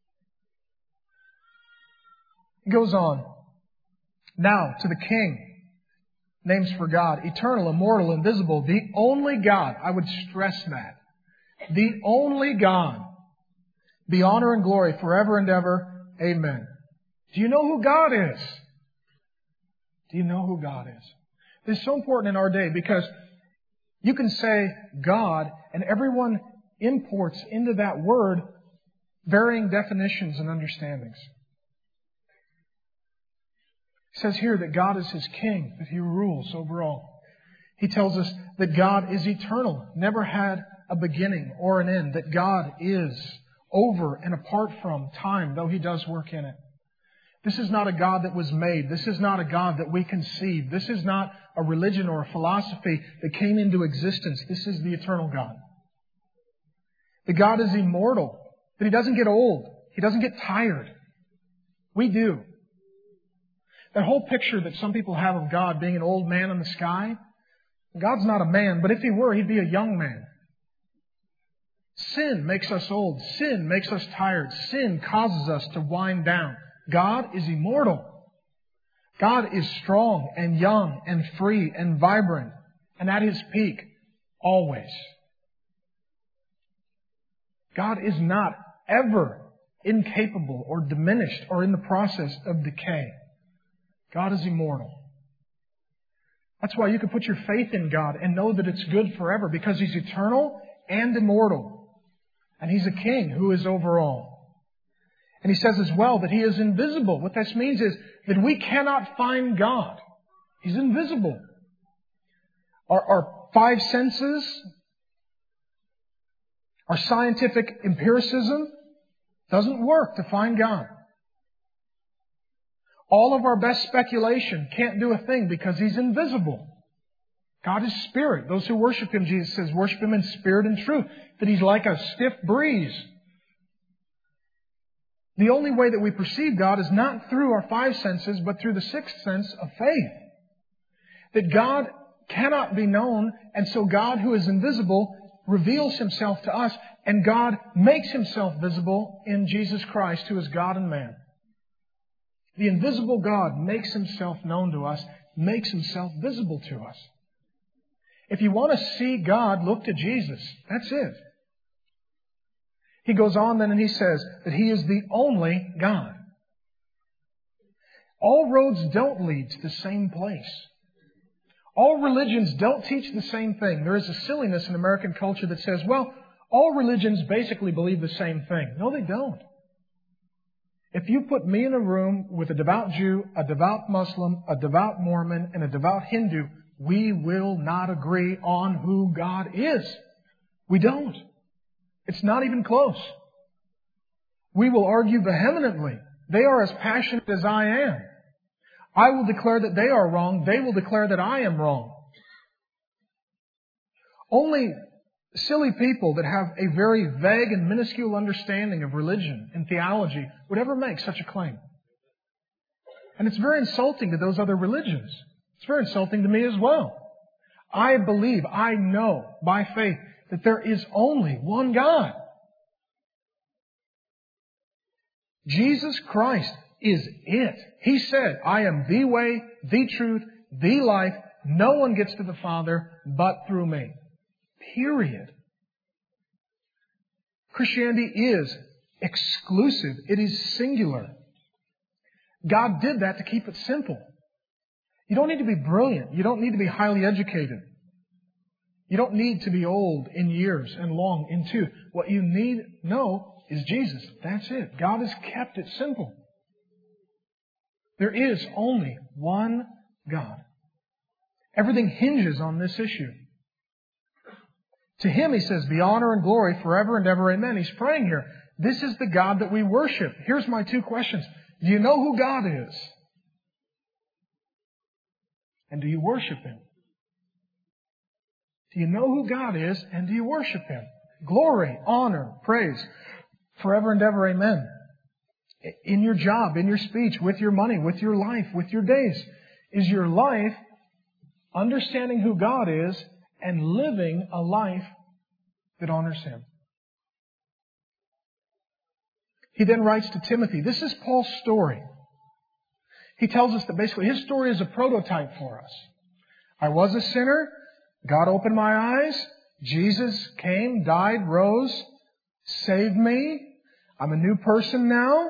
He goes on. Now, to the King. Names for God. Eternal, immortal, invisible. The only God. I would stress that. The only God. Be honor and glory forever and ever. Amen. Do you know who God is? Do you know who God is? This is so important in our day because you can say God and everyone imports into that word varying definitions and understandings. It says here that God is His King, that He rules over all. He tells us that God is eternal, never had a beginning or an end, that God is over and apart from time, though He does work in it. This is not a God that was made. This is not a God that we conceive. This is not a religion or a philosophy that came into existence. This is the eternal God. The God is immortal, that He doesn't get old. He doesn't get tired. We do. That whole picture that some people have of God being an old man in the sky, God's not a man, but if He were, He'd be a young man. Sin makes us old. Sin makes us tired. Sin causes us to wind down. God is immortal. God is strong and young and free and vibrant and at His peak always. God is not ever incapable or diminished or in the process of decay. God is immortal. That's why you can put your faith in God and know that it's good forever because He's eternal and immortal. And He's a King who is over all. And He says as well that He is invisible. What this means is that we cannot find God. He's invisible. Our, our five senses, our scientific empiricism doesn't work to find God. All of our best speculation can't do a thing because He's invisible. God is spirit. Those who worship Him, Jesus says, worship Him in spirit and truth. That He's like a stiff breeze. The only way that we perceive God is not through our five senses, but through the sixth sense of faith. That God cannot be known, and so God, who is invisible, reveals Himself to us, and God makes Himself visible in Jesus Christ, who is God and man. The invisible God makes Himself known to us, makes Himself visible to us. If you want to see God, look to Jesus. That's it. He goes on then and he says that He is the only God. All roads don't lead to the same place. All religions don't teach the same thing. There is a silliness in American culture that says, well, all religions basically believe the same thing. No, they don't. If you put me in a room with a devout Jew, a devout Muslim, a devout Mormon, and a devout Hindu, we will not agree on who God is. We don't. It's not even close. We will argue vehemently. They are as passionate as I am. I will declare that they are wrong. They will declare that I am wrong. Only silly people that have a very vague and minuscule understanding of religion and theology would ever make such a claim. And it's very insulting to those other religions. It's very insulting to me as well. I believe, I know by faith that there is only one God. Jesus Christ is it. He said, I am the way, the truth, the life. No one gets to the Father but through me. Period. Christianity is exclusive. It is singular. God did that to keep it simple. You don't need to be brilliant. You don't need to be highly educated. You don't need to be old in years and long in tooth. What you need to know is Jesus. That's it. God has kept it simple. There is only one God. Everything hinges on this issue. To Him, He says, be honor and glory forever and ever. Amen. He's praying here. This is the God that we worship. Here's my two questions. Do you know who God is? And do you worship Him? Do you know who God is and do you worship Him? Glory, honor, praise, forever and ever. Amen. In your job, in your speech, with your money, with your life, with your days. Is your life understanding who God is and living a life that honors Him? He then writes to Timothy. This is Paul's story. He tells us that basically his story is a prototype for us. I was a sinner. God opened my eyes. Jesus came, died, rose, saved me. I'm a new person now.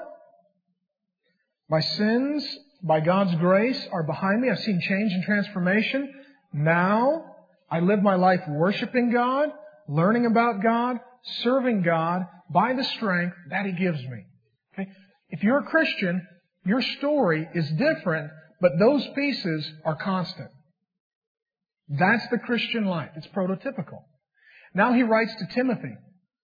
My sins, by God's grace, are behind me. I've seen change and transformation. Now, I live my life worshiping God, learning about God, serving God by the strength that He gives me. Okay? If you're a Christian, your story is different, but those pieces are constant. That's the Christian life. It's prototypical. Now he writes to Timothy.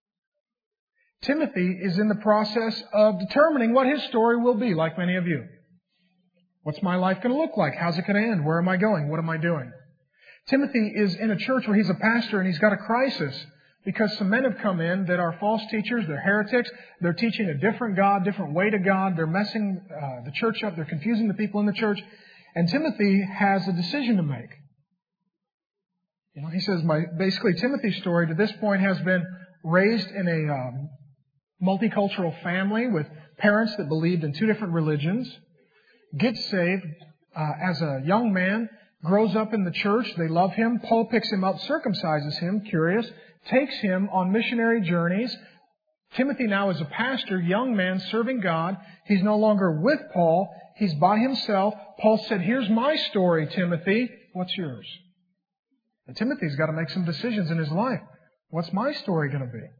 Timothy is in the process of determining what his story will be, like many of you. What's my life going to look like? How's it going to end? Where am I going? What am I doing? Timothy is in a church where he's a pastor and he's got a crisis because some men have come in that are false teachers. They're heretics. They're teaching a different God, different way to God. They're messing uh, the church up. They're confusing the people in the church. And Timothy has a decision to make. You know, he says, my basically Timothy's story to this point has been raised in a um, multicultural family with parents that believed in two different religions, gets saved uh, as a young man, grows up in the church. They love him. Paul picks him up, circumcises him, curious, takes him on missionary journeys. Timothy now is a pastor, young man serving God. He's no longer with Paul. He's by himself. Paul said, here's my story, Timothy. What's yours? And Timothy's got to make some decisions in his life. What's my story going to be?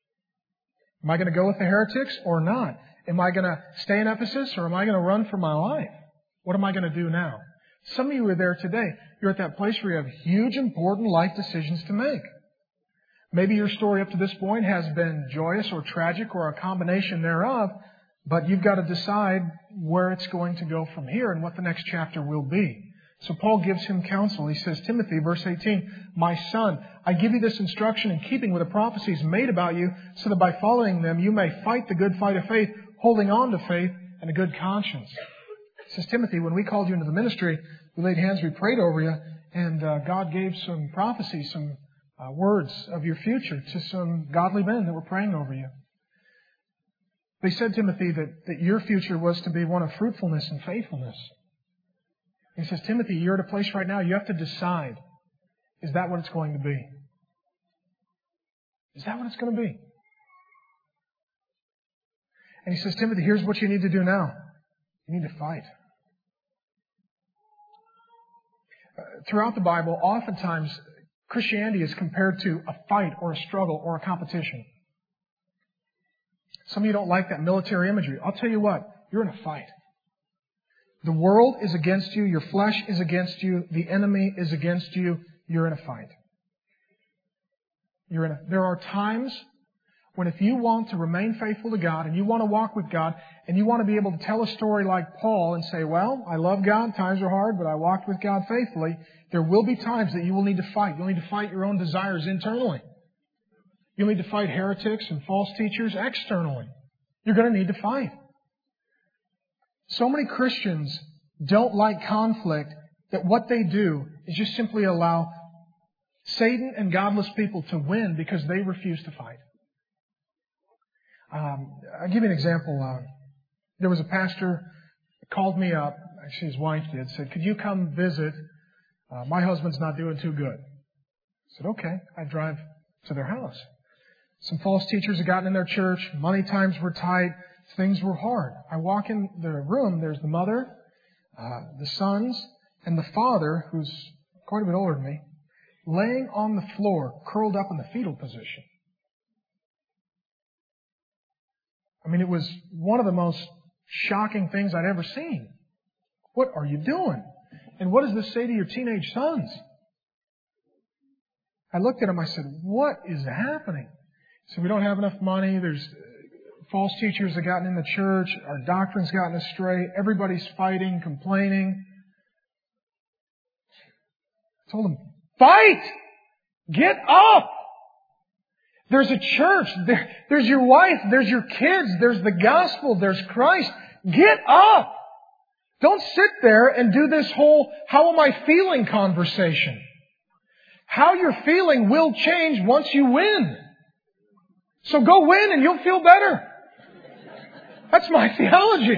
Am I going to go with the heretics or not? Am I going to stay in Ephesus or am I going to run for my life? What am I going to do now? Some of you are there today. You're at that place where you have huge, important life decisions to make. Maybe your story up to this point has been joyous or tragic or a combination thereof, but you've got to decide where it's going to go from here and what the next chapter will be. So Paul gives him counsel. He says, Timothy, verse eighteen, my son, I give you this instruction in keeping with the prophecies made about you, so that by following them you may fight the good fight of faith, holding on to faith, and a good conscience. He says, Timothy, when we called you into the ministry, we laid hands, we prayed over you, and uh, God gave some prophecy, some uh, words of your future to some godly men that were praying over you. They said, Timothy, that, that your future was to be one of fruitfulness and faithfulness. He says, Timothy, you're at a place right now, you have to decide, is that what it's going to be? Is that what it's going to be? And he says, Timothy, here's what you need to do now. You need to fight. Uh, throughout the Bible, oftentimes, Christianity is compared to a fight or a struggle or a competition. Some of you don't like that military imagery. I'll tell you what, you're in a fight. The world is against you. Your flesh is against you. The enemy is against you. You're in a fight. You're in a, there are times when if you want to remain faithful to God and you want to walk with God and you want to be able to tell a story like Paul and say, well, I love God, times are hard, but I walked with God faithfully, there will be times that you will need to fight. You'll need to fight your own desires internally. You'll need to fight heretics and false teachers externally. You're going to need to fight. So many Christians don't like conflict that what they do is just simply allow Satan and godless people to win because they refuse to fight. Um, I'll give you an example. Uh, there was a pastor that called me up, actually his wife did, said, could you come visit? Uh, my husband's not doing too good. I said, okay. I drive to their house. Some false teachers had gotten in their church. Money times were tight. Things were hard. I walk in the room. There's the mother, uh, the sons, and the father, who's quite a bit older than me, laying on the floor, curled up in the fetal position. I mean, it was one of the most shocking things I'd ever seen. What are you doing? And what does this say to your teenage sons? I looked at him, I said, what is happening? So we don't have enough money. There's false teachers have gotten in the church. Our doctrine's gotten astray. Everybody's fighting, complaining. I told him, fight! Get up! There's a church. There, there's your wife. There's your kids. There's the gospel. There's Christ. Get up! Don't sit there and do this whole, how am I feeling conversation. How you're feeling will change once you win. So go win and you'll feel better. That's my theology.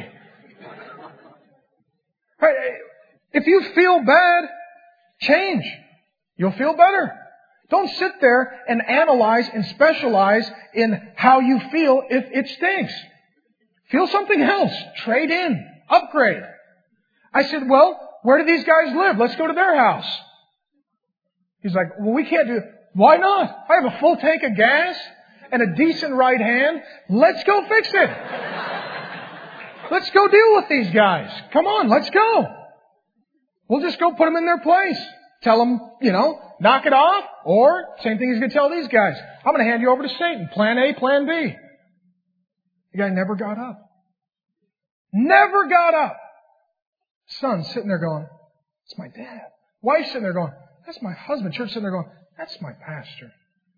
If you feel bad, change. You'll feel better. Don't sit there and analyze and specialize in how you feel if it stinks. Feel something else. Trade in. Upgrade. I said, well, where do these guys live? Let's go to their house. He's like, well, we can't do it. Why not? I have a full tank of gas and a decent right hand. Let's go fix it. Let's go deal with these guys. Come on, let's go. We'll just go put them in their place. Tell them, you know, knock it off. Or, same thing he's going to tell these guys. I'm going to hand you over to Satan. Plan A, plan B. The guy never got up. Never got up. Son's sitting there going, it's my dad. Wife's sitting there going, that's my husband. Church sitting there going, that's my pastor.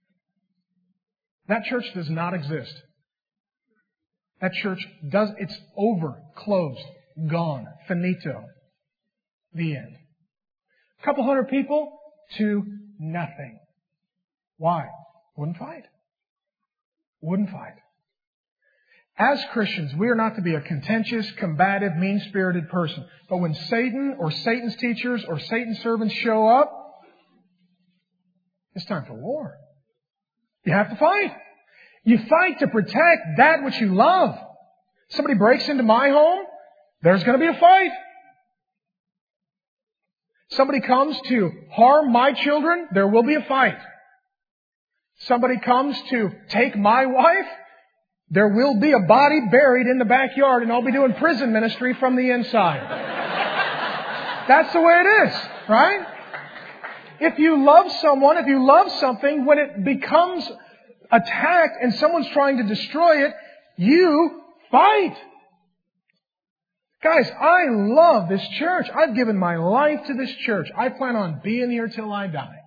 That church does not exist. That church does, it's over, closed, gone, finito. The end. A couple hundred people to nothing. Why? Wouldn't fight. Wouldn't fight. As Christians, we are not to be a contentious, combative, mean-spirited person. But when Satan or Satan's teachers or Satan's servants show up, it's time for war. You have to fight. You fight to protect that which you love. Somebody breaks into my home, there's going to be a fight. Somebody comes to harm my children, there will be a fight. Somebody comes to take my wife, there will be a body buried in the backyard, and I'll be doing prison ministry from the inside. That's the way it is, right? If you love someone, if you love something, when it becomes attacked and someone's trying to destroy it, you fight. Guys, I love this church. I've given my life to this church. I plan on being here till I die.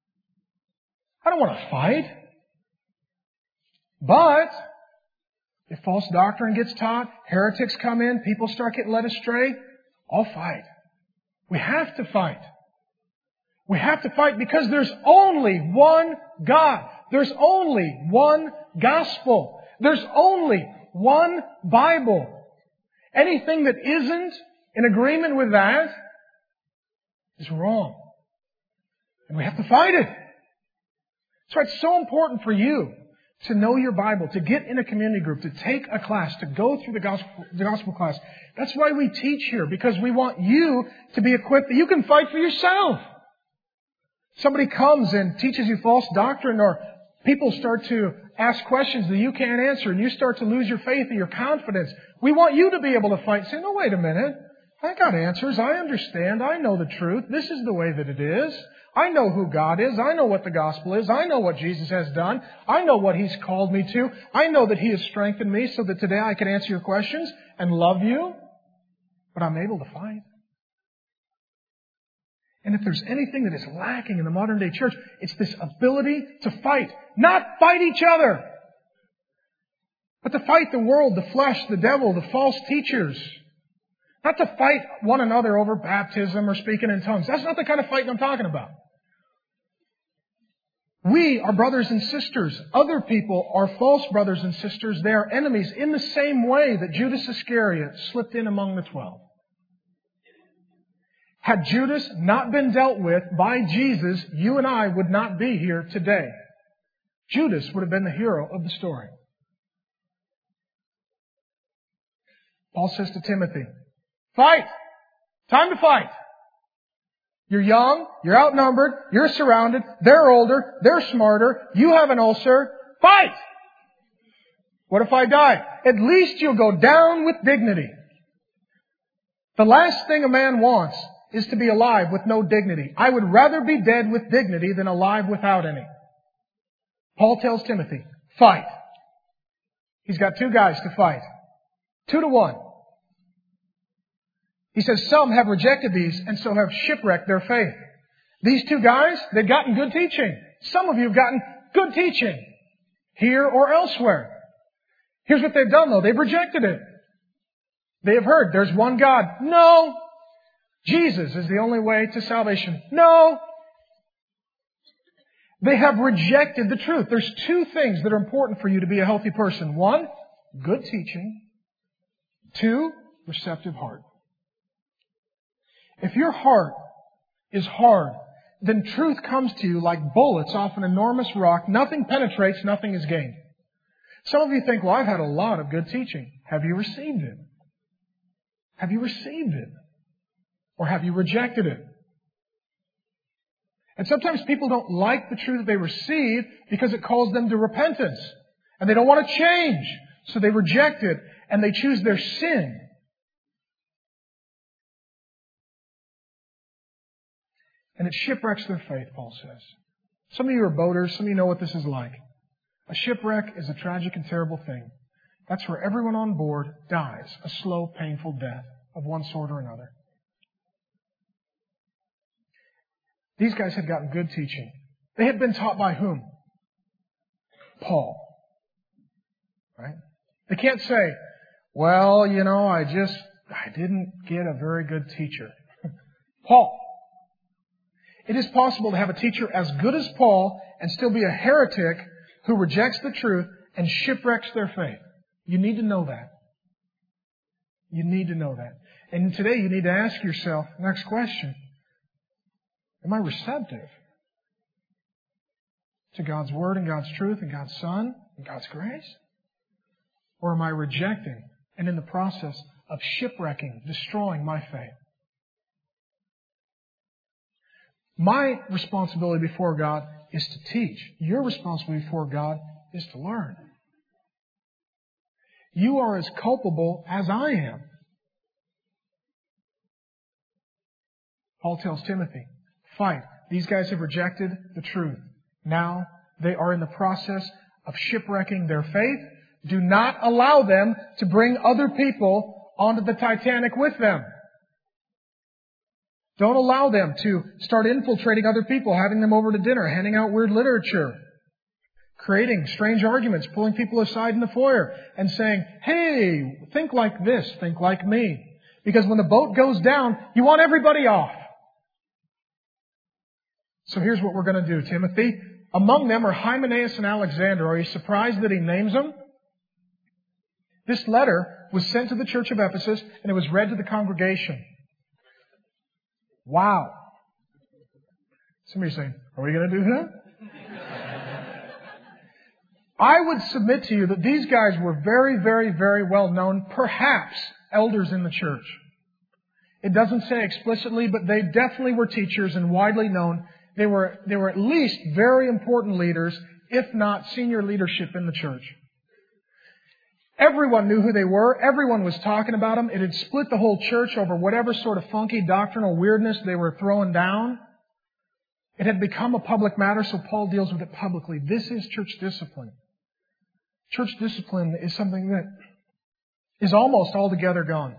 I don't want to fight. But if false doctrine gets taught, heretics come in, people start getting led astray, I'll fight. We have to fight. We have to fight because there's only one God. There's only one gospel. There's only one Bible. Anything that isn't in agreement with that is wrong. And we have to fight it. That's why it's so important for you to know your Bible, to get in a community group, to take a class, to go through the gospel, the gospel class. That's why we teach here, because we want you to be equipped that you can fight for yourself. Somebody comes and teaches you false doctrine, or people start to ask questions that you can't answer, and you start to lose your faith and your confidence. We want you to be able to fight and say, no, wait a minute. I got answers. I understand. I know the truth. This is the way that it is. I know who God is. I know what the gospel is. I know what Jesus has done. I know what He's called me to. I know that He has strengthened me so that today I can answer your questions and love you. But I'm able to fight. And if there's anything that is lacking in the modern day church, it's this ability to fight. Not fight each other, but to fight the world, the flesh, the devil, the false teachers. Not to fight one another over baptism or speaking in tongues. That's not the kind of fighting I'm talking about. We are brothers and sisters. Other people are false brothers and sisters. They are enemies in the same way that Judas Iscariot slipped in among the twelve. Had Judas not been dealt with by Jesus, you and I would not be here today. Judas would have been the hero of the story. Paul says to Timothy, fight! Time to fight! You're young, you're outnumbered, you're surrounded, they're older, they're smarter, you have an ulcer. Fight! What if I die? At least you'll go down with dignity. The last thing a man wants is to be alive with no dignity. I would rather be dead with dignity than alive without any. Paul tells Timothy, fight. He's got two guys to fight. Two to one. He says, some have rejected these and so have shipwrecked their faith. These two guys, they've gotten good teaching. Some of you have gotten good teaching here or elsewhere. Here's what they've done though. They've rejected it. They have heard there's one God. No. Jesus is the only way to salvation. No. They have rejected the truth. There's two things that are important for you to be a healthy person. One, good teaching. Two, receptive heart. If your heart is hard, then truth comes to you like bullets off an enormous rock. Nothing penetrates, nothing is gained. Some of you think, well, I've had a lot of good teaching. Have you received it? Have you received it? Or have you rejected it? And sometimes people don't like the truth that they receive because it calls them to repentance. And they don't want to change. So they reject it and they choose their sin. And it shipwrecks their faith, Paul says. Some of you are boaters. Some of you know what this is like. A shipwreck is a tragic and terrible thing. That's where everyone on board dies a slow, painful death of one sort or another. These guys had gotten good teaching. They had been taught by whom? Paul. Right? They can't say, well, you know, I just, I didn't get a very good teacher. Paul. It is possible to have a teacher as good as Paul and still be a heretic who rejects the truth and shipwrecks their faith. You need to know that. You need to know that. And today you need to ask yourself, next question, am I receptive to God's Word and God's truth and God's Son and God's grace? Or am I rejecting and in the process of shipwrecking, destroying my faith? My responsibility before God is to teach. Your responsibility before God is to learn. You are as culpable as I am. Paul tells Timothy, fight. These guys have rejected the truth. Now they are in the process of shipwrecking their faith. Do not allow them to bring other people onto the Titanic with them. Don't allow them to start infiltrating other people, having them over to dinner, handing out weird literature, creating strange arguments, pulling people aside in the foyer and saying, hey, think like this, think like me. Because when the boat goes down, you want everybody off. So here's what we're going to do, Timothy. Among them are Hymenaeus and Alexander. Are you surprised that he names them? This letter was sent to the church of Ephesus and it was read to the congregation. Wow. Somebody's saying, are we going to do that? I would submit to you that these guys were very, very, very well known, perhaps elders in the church. It doesn't say explicitly, but they definitely were teachers and widely known. They were, they were at least very important leaders, if not senior leadership in the church. Everyone knew who they were. Everyone was talking about them. It had split the whole church over whatever sort of funky doctrinal weirdness they were throwing down. It had become a public matter, so Paul deals with it publicly. This is church discipline. Church discipline is something that is almost altogether gone.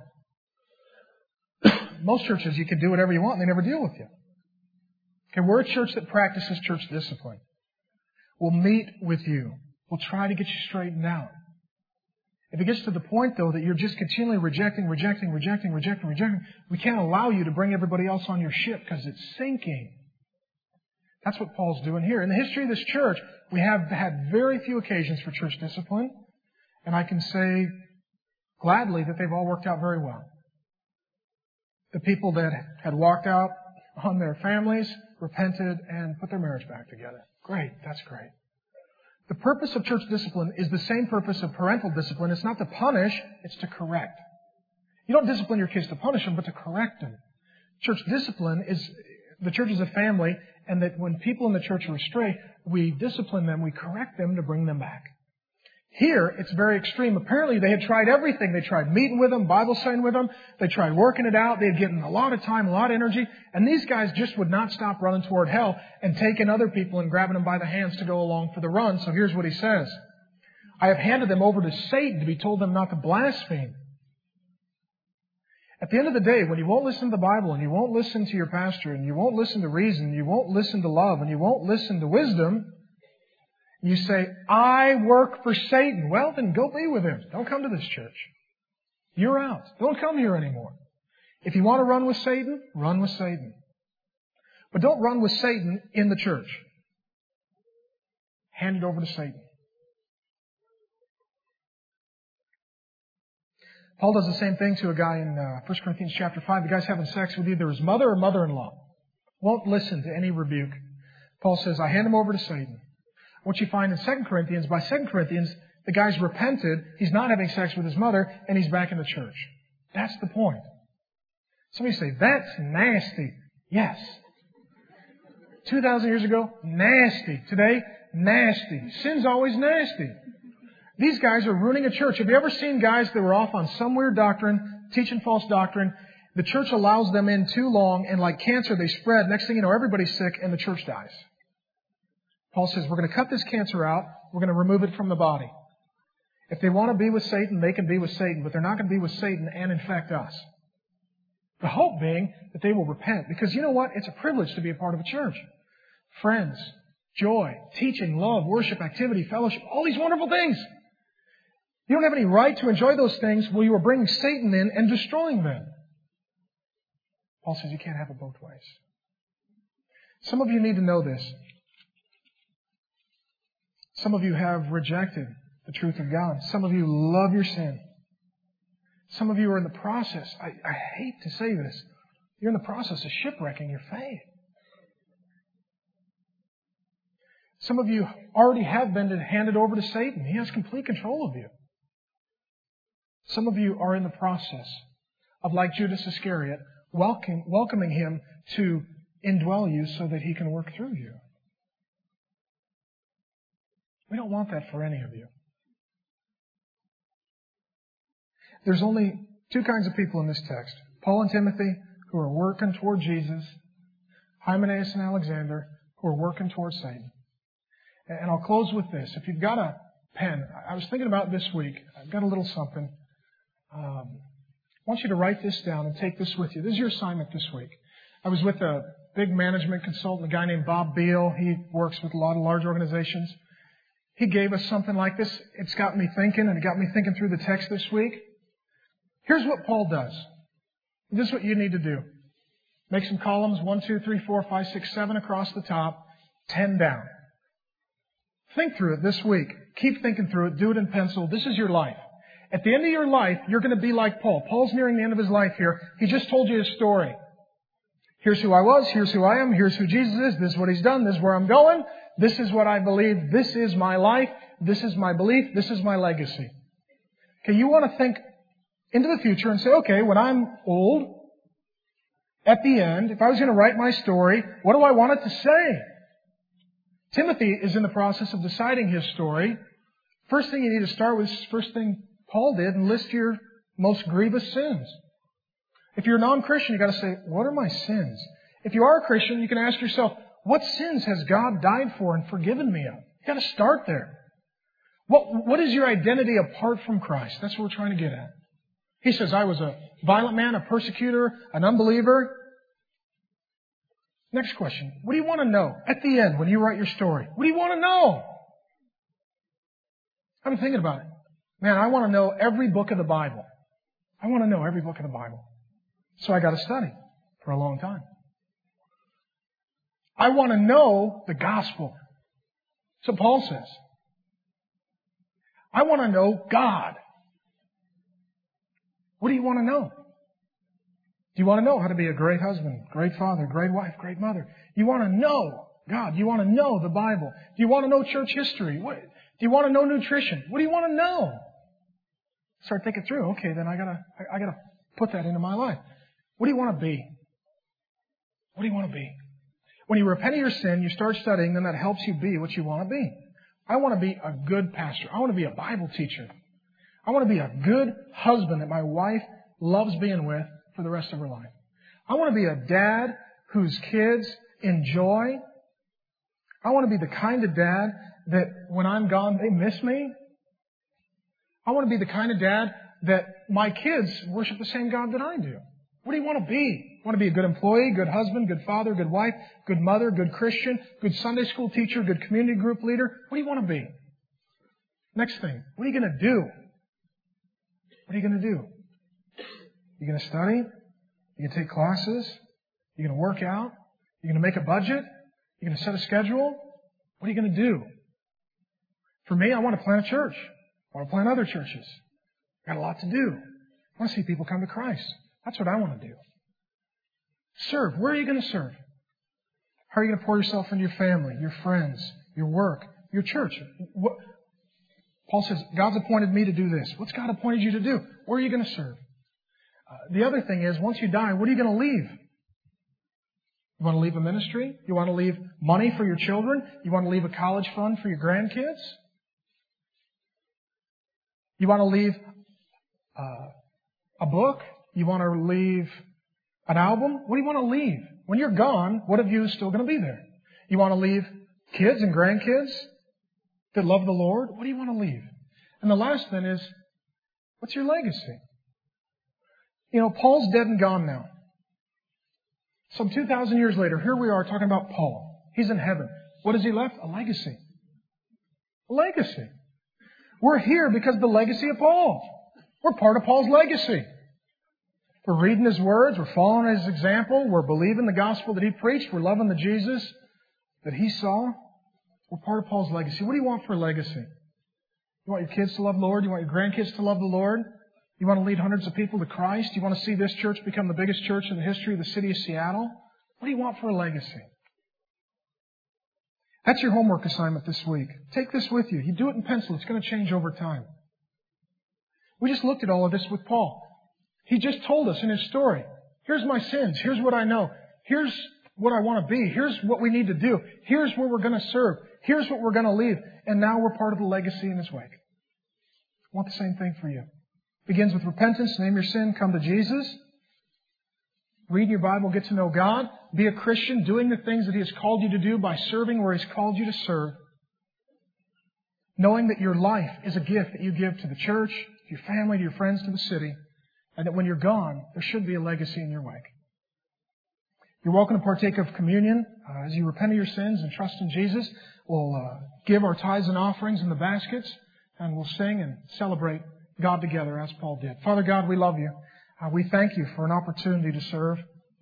Most churches, you can do whatever you want and they never deal with you. Okay, we're a church that practices church discipline. We'll meet with you. We'll try to get you straightened out. If it gets to the point, though, that you're just continually rejecting, rejecting, rejecting, rejecting, rejecting, we can't allow you to bring everybody else on your ship because it's sinking. That's what Paul's doing here. In the history of this church, we have had very few occasions for church discipline, and I can say gladly that they've all worked out very well. The people that had walked out on their families repented and put their marriage back together. Great, that's great. The purpose of church discipline is the same purpose of parental discipline. It's not to punish, it's to correct. You don't discipline your kids to punish them, but to correct them. Church discipline is, the church is a family, and that when people in the church are astray, we discipline them, we correct them to bring them back. Here, it's very extreme. Apparently, they had tried everything. They tried meeting with them, Bible studying with them. They tried working it out. They had given a lot of time, a lot of energy. And these guys just would not stop running toward hell and taking other people and grabbing them by the hands to go along for the run. So here's what he says. I have handed them over to Satan to be told them not to blaspheme. At the end of the day, when you won't listen to the Bible and you won't listen to your pastor and you won't listen to reason, you won't listen to love and you won't listen to wisdom, you say, I work for Satan. Well, then go be with him. Don't come to this church. You're out. Don't come here anymore. If you want to run with Satan, run with Satan. But don't run with Satan in the church. Hand it over to Satan. Paul does the same thing to a guy in uh, First Corinthians chapter five. The guy's having sex with either his mother or mother-in-law. Won't listen to any rebuke. Paul says, I hand him over to Satan. What you find in Second Corinthians, by Second Corinthians, the guy's repented, he's not having sex with his mother, and he's back in the church. That's the point. Somebody say, that's nasty. Yes. two thousand years ago, nasty. Today, nasty. Sin's always nasty. These guys are ruining a church. Have you ever seen guys that were off on some weird doctrine, teaching false doctrine? The church allows them in too long, and like cancer, they spread. Next thing you know, everybody's sick, and the church dies. Paul says, we're going to cut this cancer out. We're going to remove it from the body. If they want to be with Satan, they can be with Satan, but they're not going to be with Satan and infect us. The hope being that they will repent. Because you know what? It's a privilege to be a part of a church. Friends, joy, teaching, love, worship, activity, fellowship, all these wonderful things. You don't have any right to enjoy those things while you are bringing Satan in and destroying them. Paul says you can't have it both ways. Some of you need to know this. Some of you have rejected the truth of God. Some of you love your sin. Some of you are in the process. I, I hate to say this. You're in the process of shipwrecking your faith. Some of you already have been handed over to Satan. He has complete control of you. Some of you are in the process of, like Judas Iscariot, welcoming, welcoming him to indwell you so that he can work through you. We don't want that for any of you. There's only two kinds of people in this text. Paul and Timothy, who are working toward Jesus. Hymenaeus and Alexander, who are working toward Satan. And I'll close with this. If you've got a pen, I was thinking about this week. I've got a little something. Um, I want you to write this down and take this with you. This is your assignment this week. I was with a big management consultant, a guy named Bob Beal. He works with a lot of large organizations. He gave us something like this. It's got me thinking, and it got me thinking through the text this week. Here's what Paul does. This is what you need to do. Make some columns, one, two, three, four, five, six, seven across the top, ten down. Think through it this week. Keep thinking through it. Do it in pencil. This is your life. At the end of your life, you're going to be like Paul. Paul's nearing the end of his life here. He just told you his story. Here's who I was. Here's who I am. Here's who Jesus is. This is what He's done. This is where I'm going. This is what I believe. This is my life. This is my belief. This is my legacy. Okay, you want to think into the future and say, okay, when I'm old, at the end, if I was going to write my story, what do I want it to say? Timothy is in the process of deciding his story. First thing you need to start with is the first thing Paul did, and list your most grievous sins. If you're a non-Christian, you've got to say, what are my sins? If you are a Christian, you can ask yourself, what sins has God died for and forgiven me of? You've got to start there. What, what is your identity apart from Christ? That's what we're trying to get at. He says, I was a violent man, a persecutor, an unbeliever. Next question. What do you want to know at the end when you write your story? What do you want to know? I've been thinking about it. Man, I want to know every book of the Bible. I want to know every book of the Bible. So I got to study for a long time. I want to know the gospel. So Paul says, I want to know God. What do you want to know? Do you want to know how to be a great husband, great father, great wife, great mother? You want to know God. You want to know the Bible. Do you want to know church history? What, do you want to know nutrition? What do you want to know? Start thinking through. Okay, then I gotta, I, I gotta put that into my life. What do you want to be? What do you want to be? When you repent of your sin, you start studying, then that helps you be what you want to be. I want to be a good pastor. I want to be a Bible teacher. I want to be a good husband that my wife loves being with for the rest of her life. I want to be a dad whose kids enjoy. I want to be the kind of dad that when I'm gone, they miss me. I want to be the kind of dad that my kids worship the same God that I do. What do you want to be? Want to be a good employee, good husband, good father, good wife, good mother, good Christian, good Sunday school teacher, good community group leader? What do you want to be? Next thing, what are you going to do? What are you going to do? You're going to study? You're going to take classes? You're going to work out? You're going to make a budget? You're going to set a schedule? What are you going to do? For me, I want to plant a church. I want to plant other churches. I've got a lot to do. I want to see people come to Christ. That's what I want to do. Serve. Where are you going to serve? How are you going to pour yourself into your family, your friends, your work, your church? What? Paul says, God's appointed me to do this. What's God appointed you to do? Where are you going to serve? Uh, the other thing is, once you die, what are you going to leave? You want to leave a ministry? You want to leave money for your children? You want to leave a college fund for your grandkids? You want to leave uh, a book? You want to leave an album? What do you want to leave? When you're gone, what of you is still going to be there? You want to leave kids and grandkids that love the Lord? What do you want to leave? And the last thing is, what's your legacy? You know, Paul's dead and gone now. Some two thousand years later, here we are talking about Paul. He's in heaven. What has he left? A legacy. A legacy. We're here because of the legacy of Paul. We're part of Paul's legacy. We're reading his words. We're following his example. We're believing the gospel that he preached. We're loving the Jesus that he saw. We're part of Paul's legacy. What do you want for a legacy? You want your kids to love the Lord? You want your grandkids to love the Lord? You want to lead hundreds of people to Christ? You want to see this church become the biggest church in the history of the city of Seattle? What do you want for a legacy? That's your homework assignment this week. Take this with you. You do it in pencil. It's going to change over time. We just looked at all of this with Paul. He just told us in his story, here's my sins. Here's what I know. Here's what I want to be. Here's what we need to do. Here's where we're going to serve. Here's what we're going to leave. And now we're part of the legacy in his wake. I want the same thing for you. Begins with repentance. Name your sin. Come to Jesus. Read your Bible. Get to know God. Be a Christian, doing the things that He has called you to do by serving where He's called you to serve. Knowing that your life is a gift that you give to the church, to your family, to your friends, to the city. And that when you're gone, there should be a legacy in your wake. You're welcome to partake of communion uh, as you repent of your sins and trust in Jesus, we'll uh, give our tithes and offerings in the baskets, and we'll sing and celebrate God together as Paul did. Father God, we love you. Uh, we thank you for an opportunity to serve.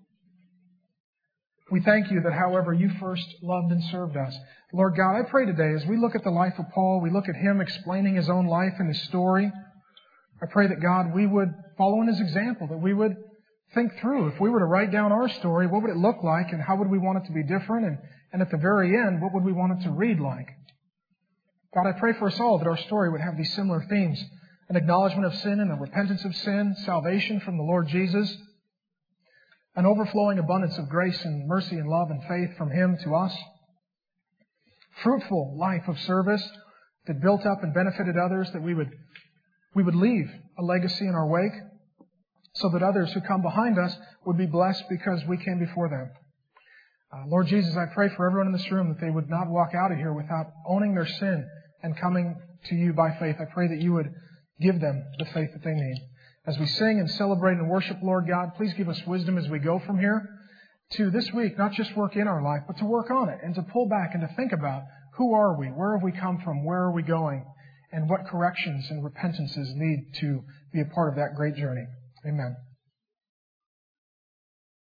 We thank you that however you first loved and served us. Lord God, I pray today as we look at the life of Paul, we look at him explaining his own life and his story. I pray that God, we would follow in his example, that we would think through, if we were to write down our story, what would it look like and how would we want it to be different? And, and at the very end, what would we want it to read like? God, I pray for us all that our story would have these similar themes. An acknowledgement of sin and a repentance of sin, salvation from the Lord Jesus, an overflowing abundance of grace and mercy and love and faith from Him to us, fruitful life of service that built up and benefited others, that we would we would leave a legacy in our wake so that others who come behind us would be blessed because we came before them. Uh, Lord Jesus, I pray for everyone in this room that they would not walk out of here without owning their sin and coming to you by faith. I pray that you would give them the faith that they need. As we sing and celebrate and worship, Lord God, please give us wisdom as we go from here to this week, not just work in our life, but to work on it and to pull back and to think about who are we, where have we come from, where are we going, and what corrections and repentances need to be a part of that great journey. Amen.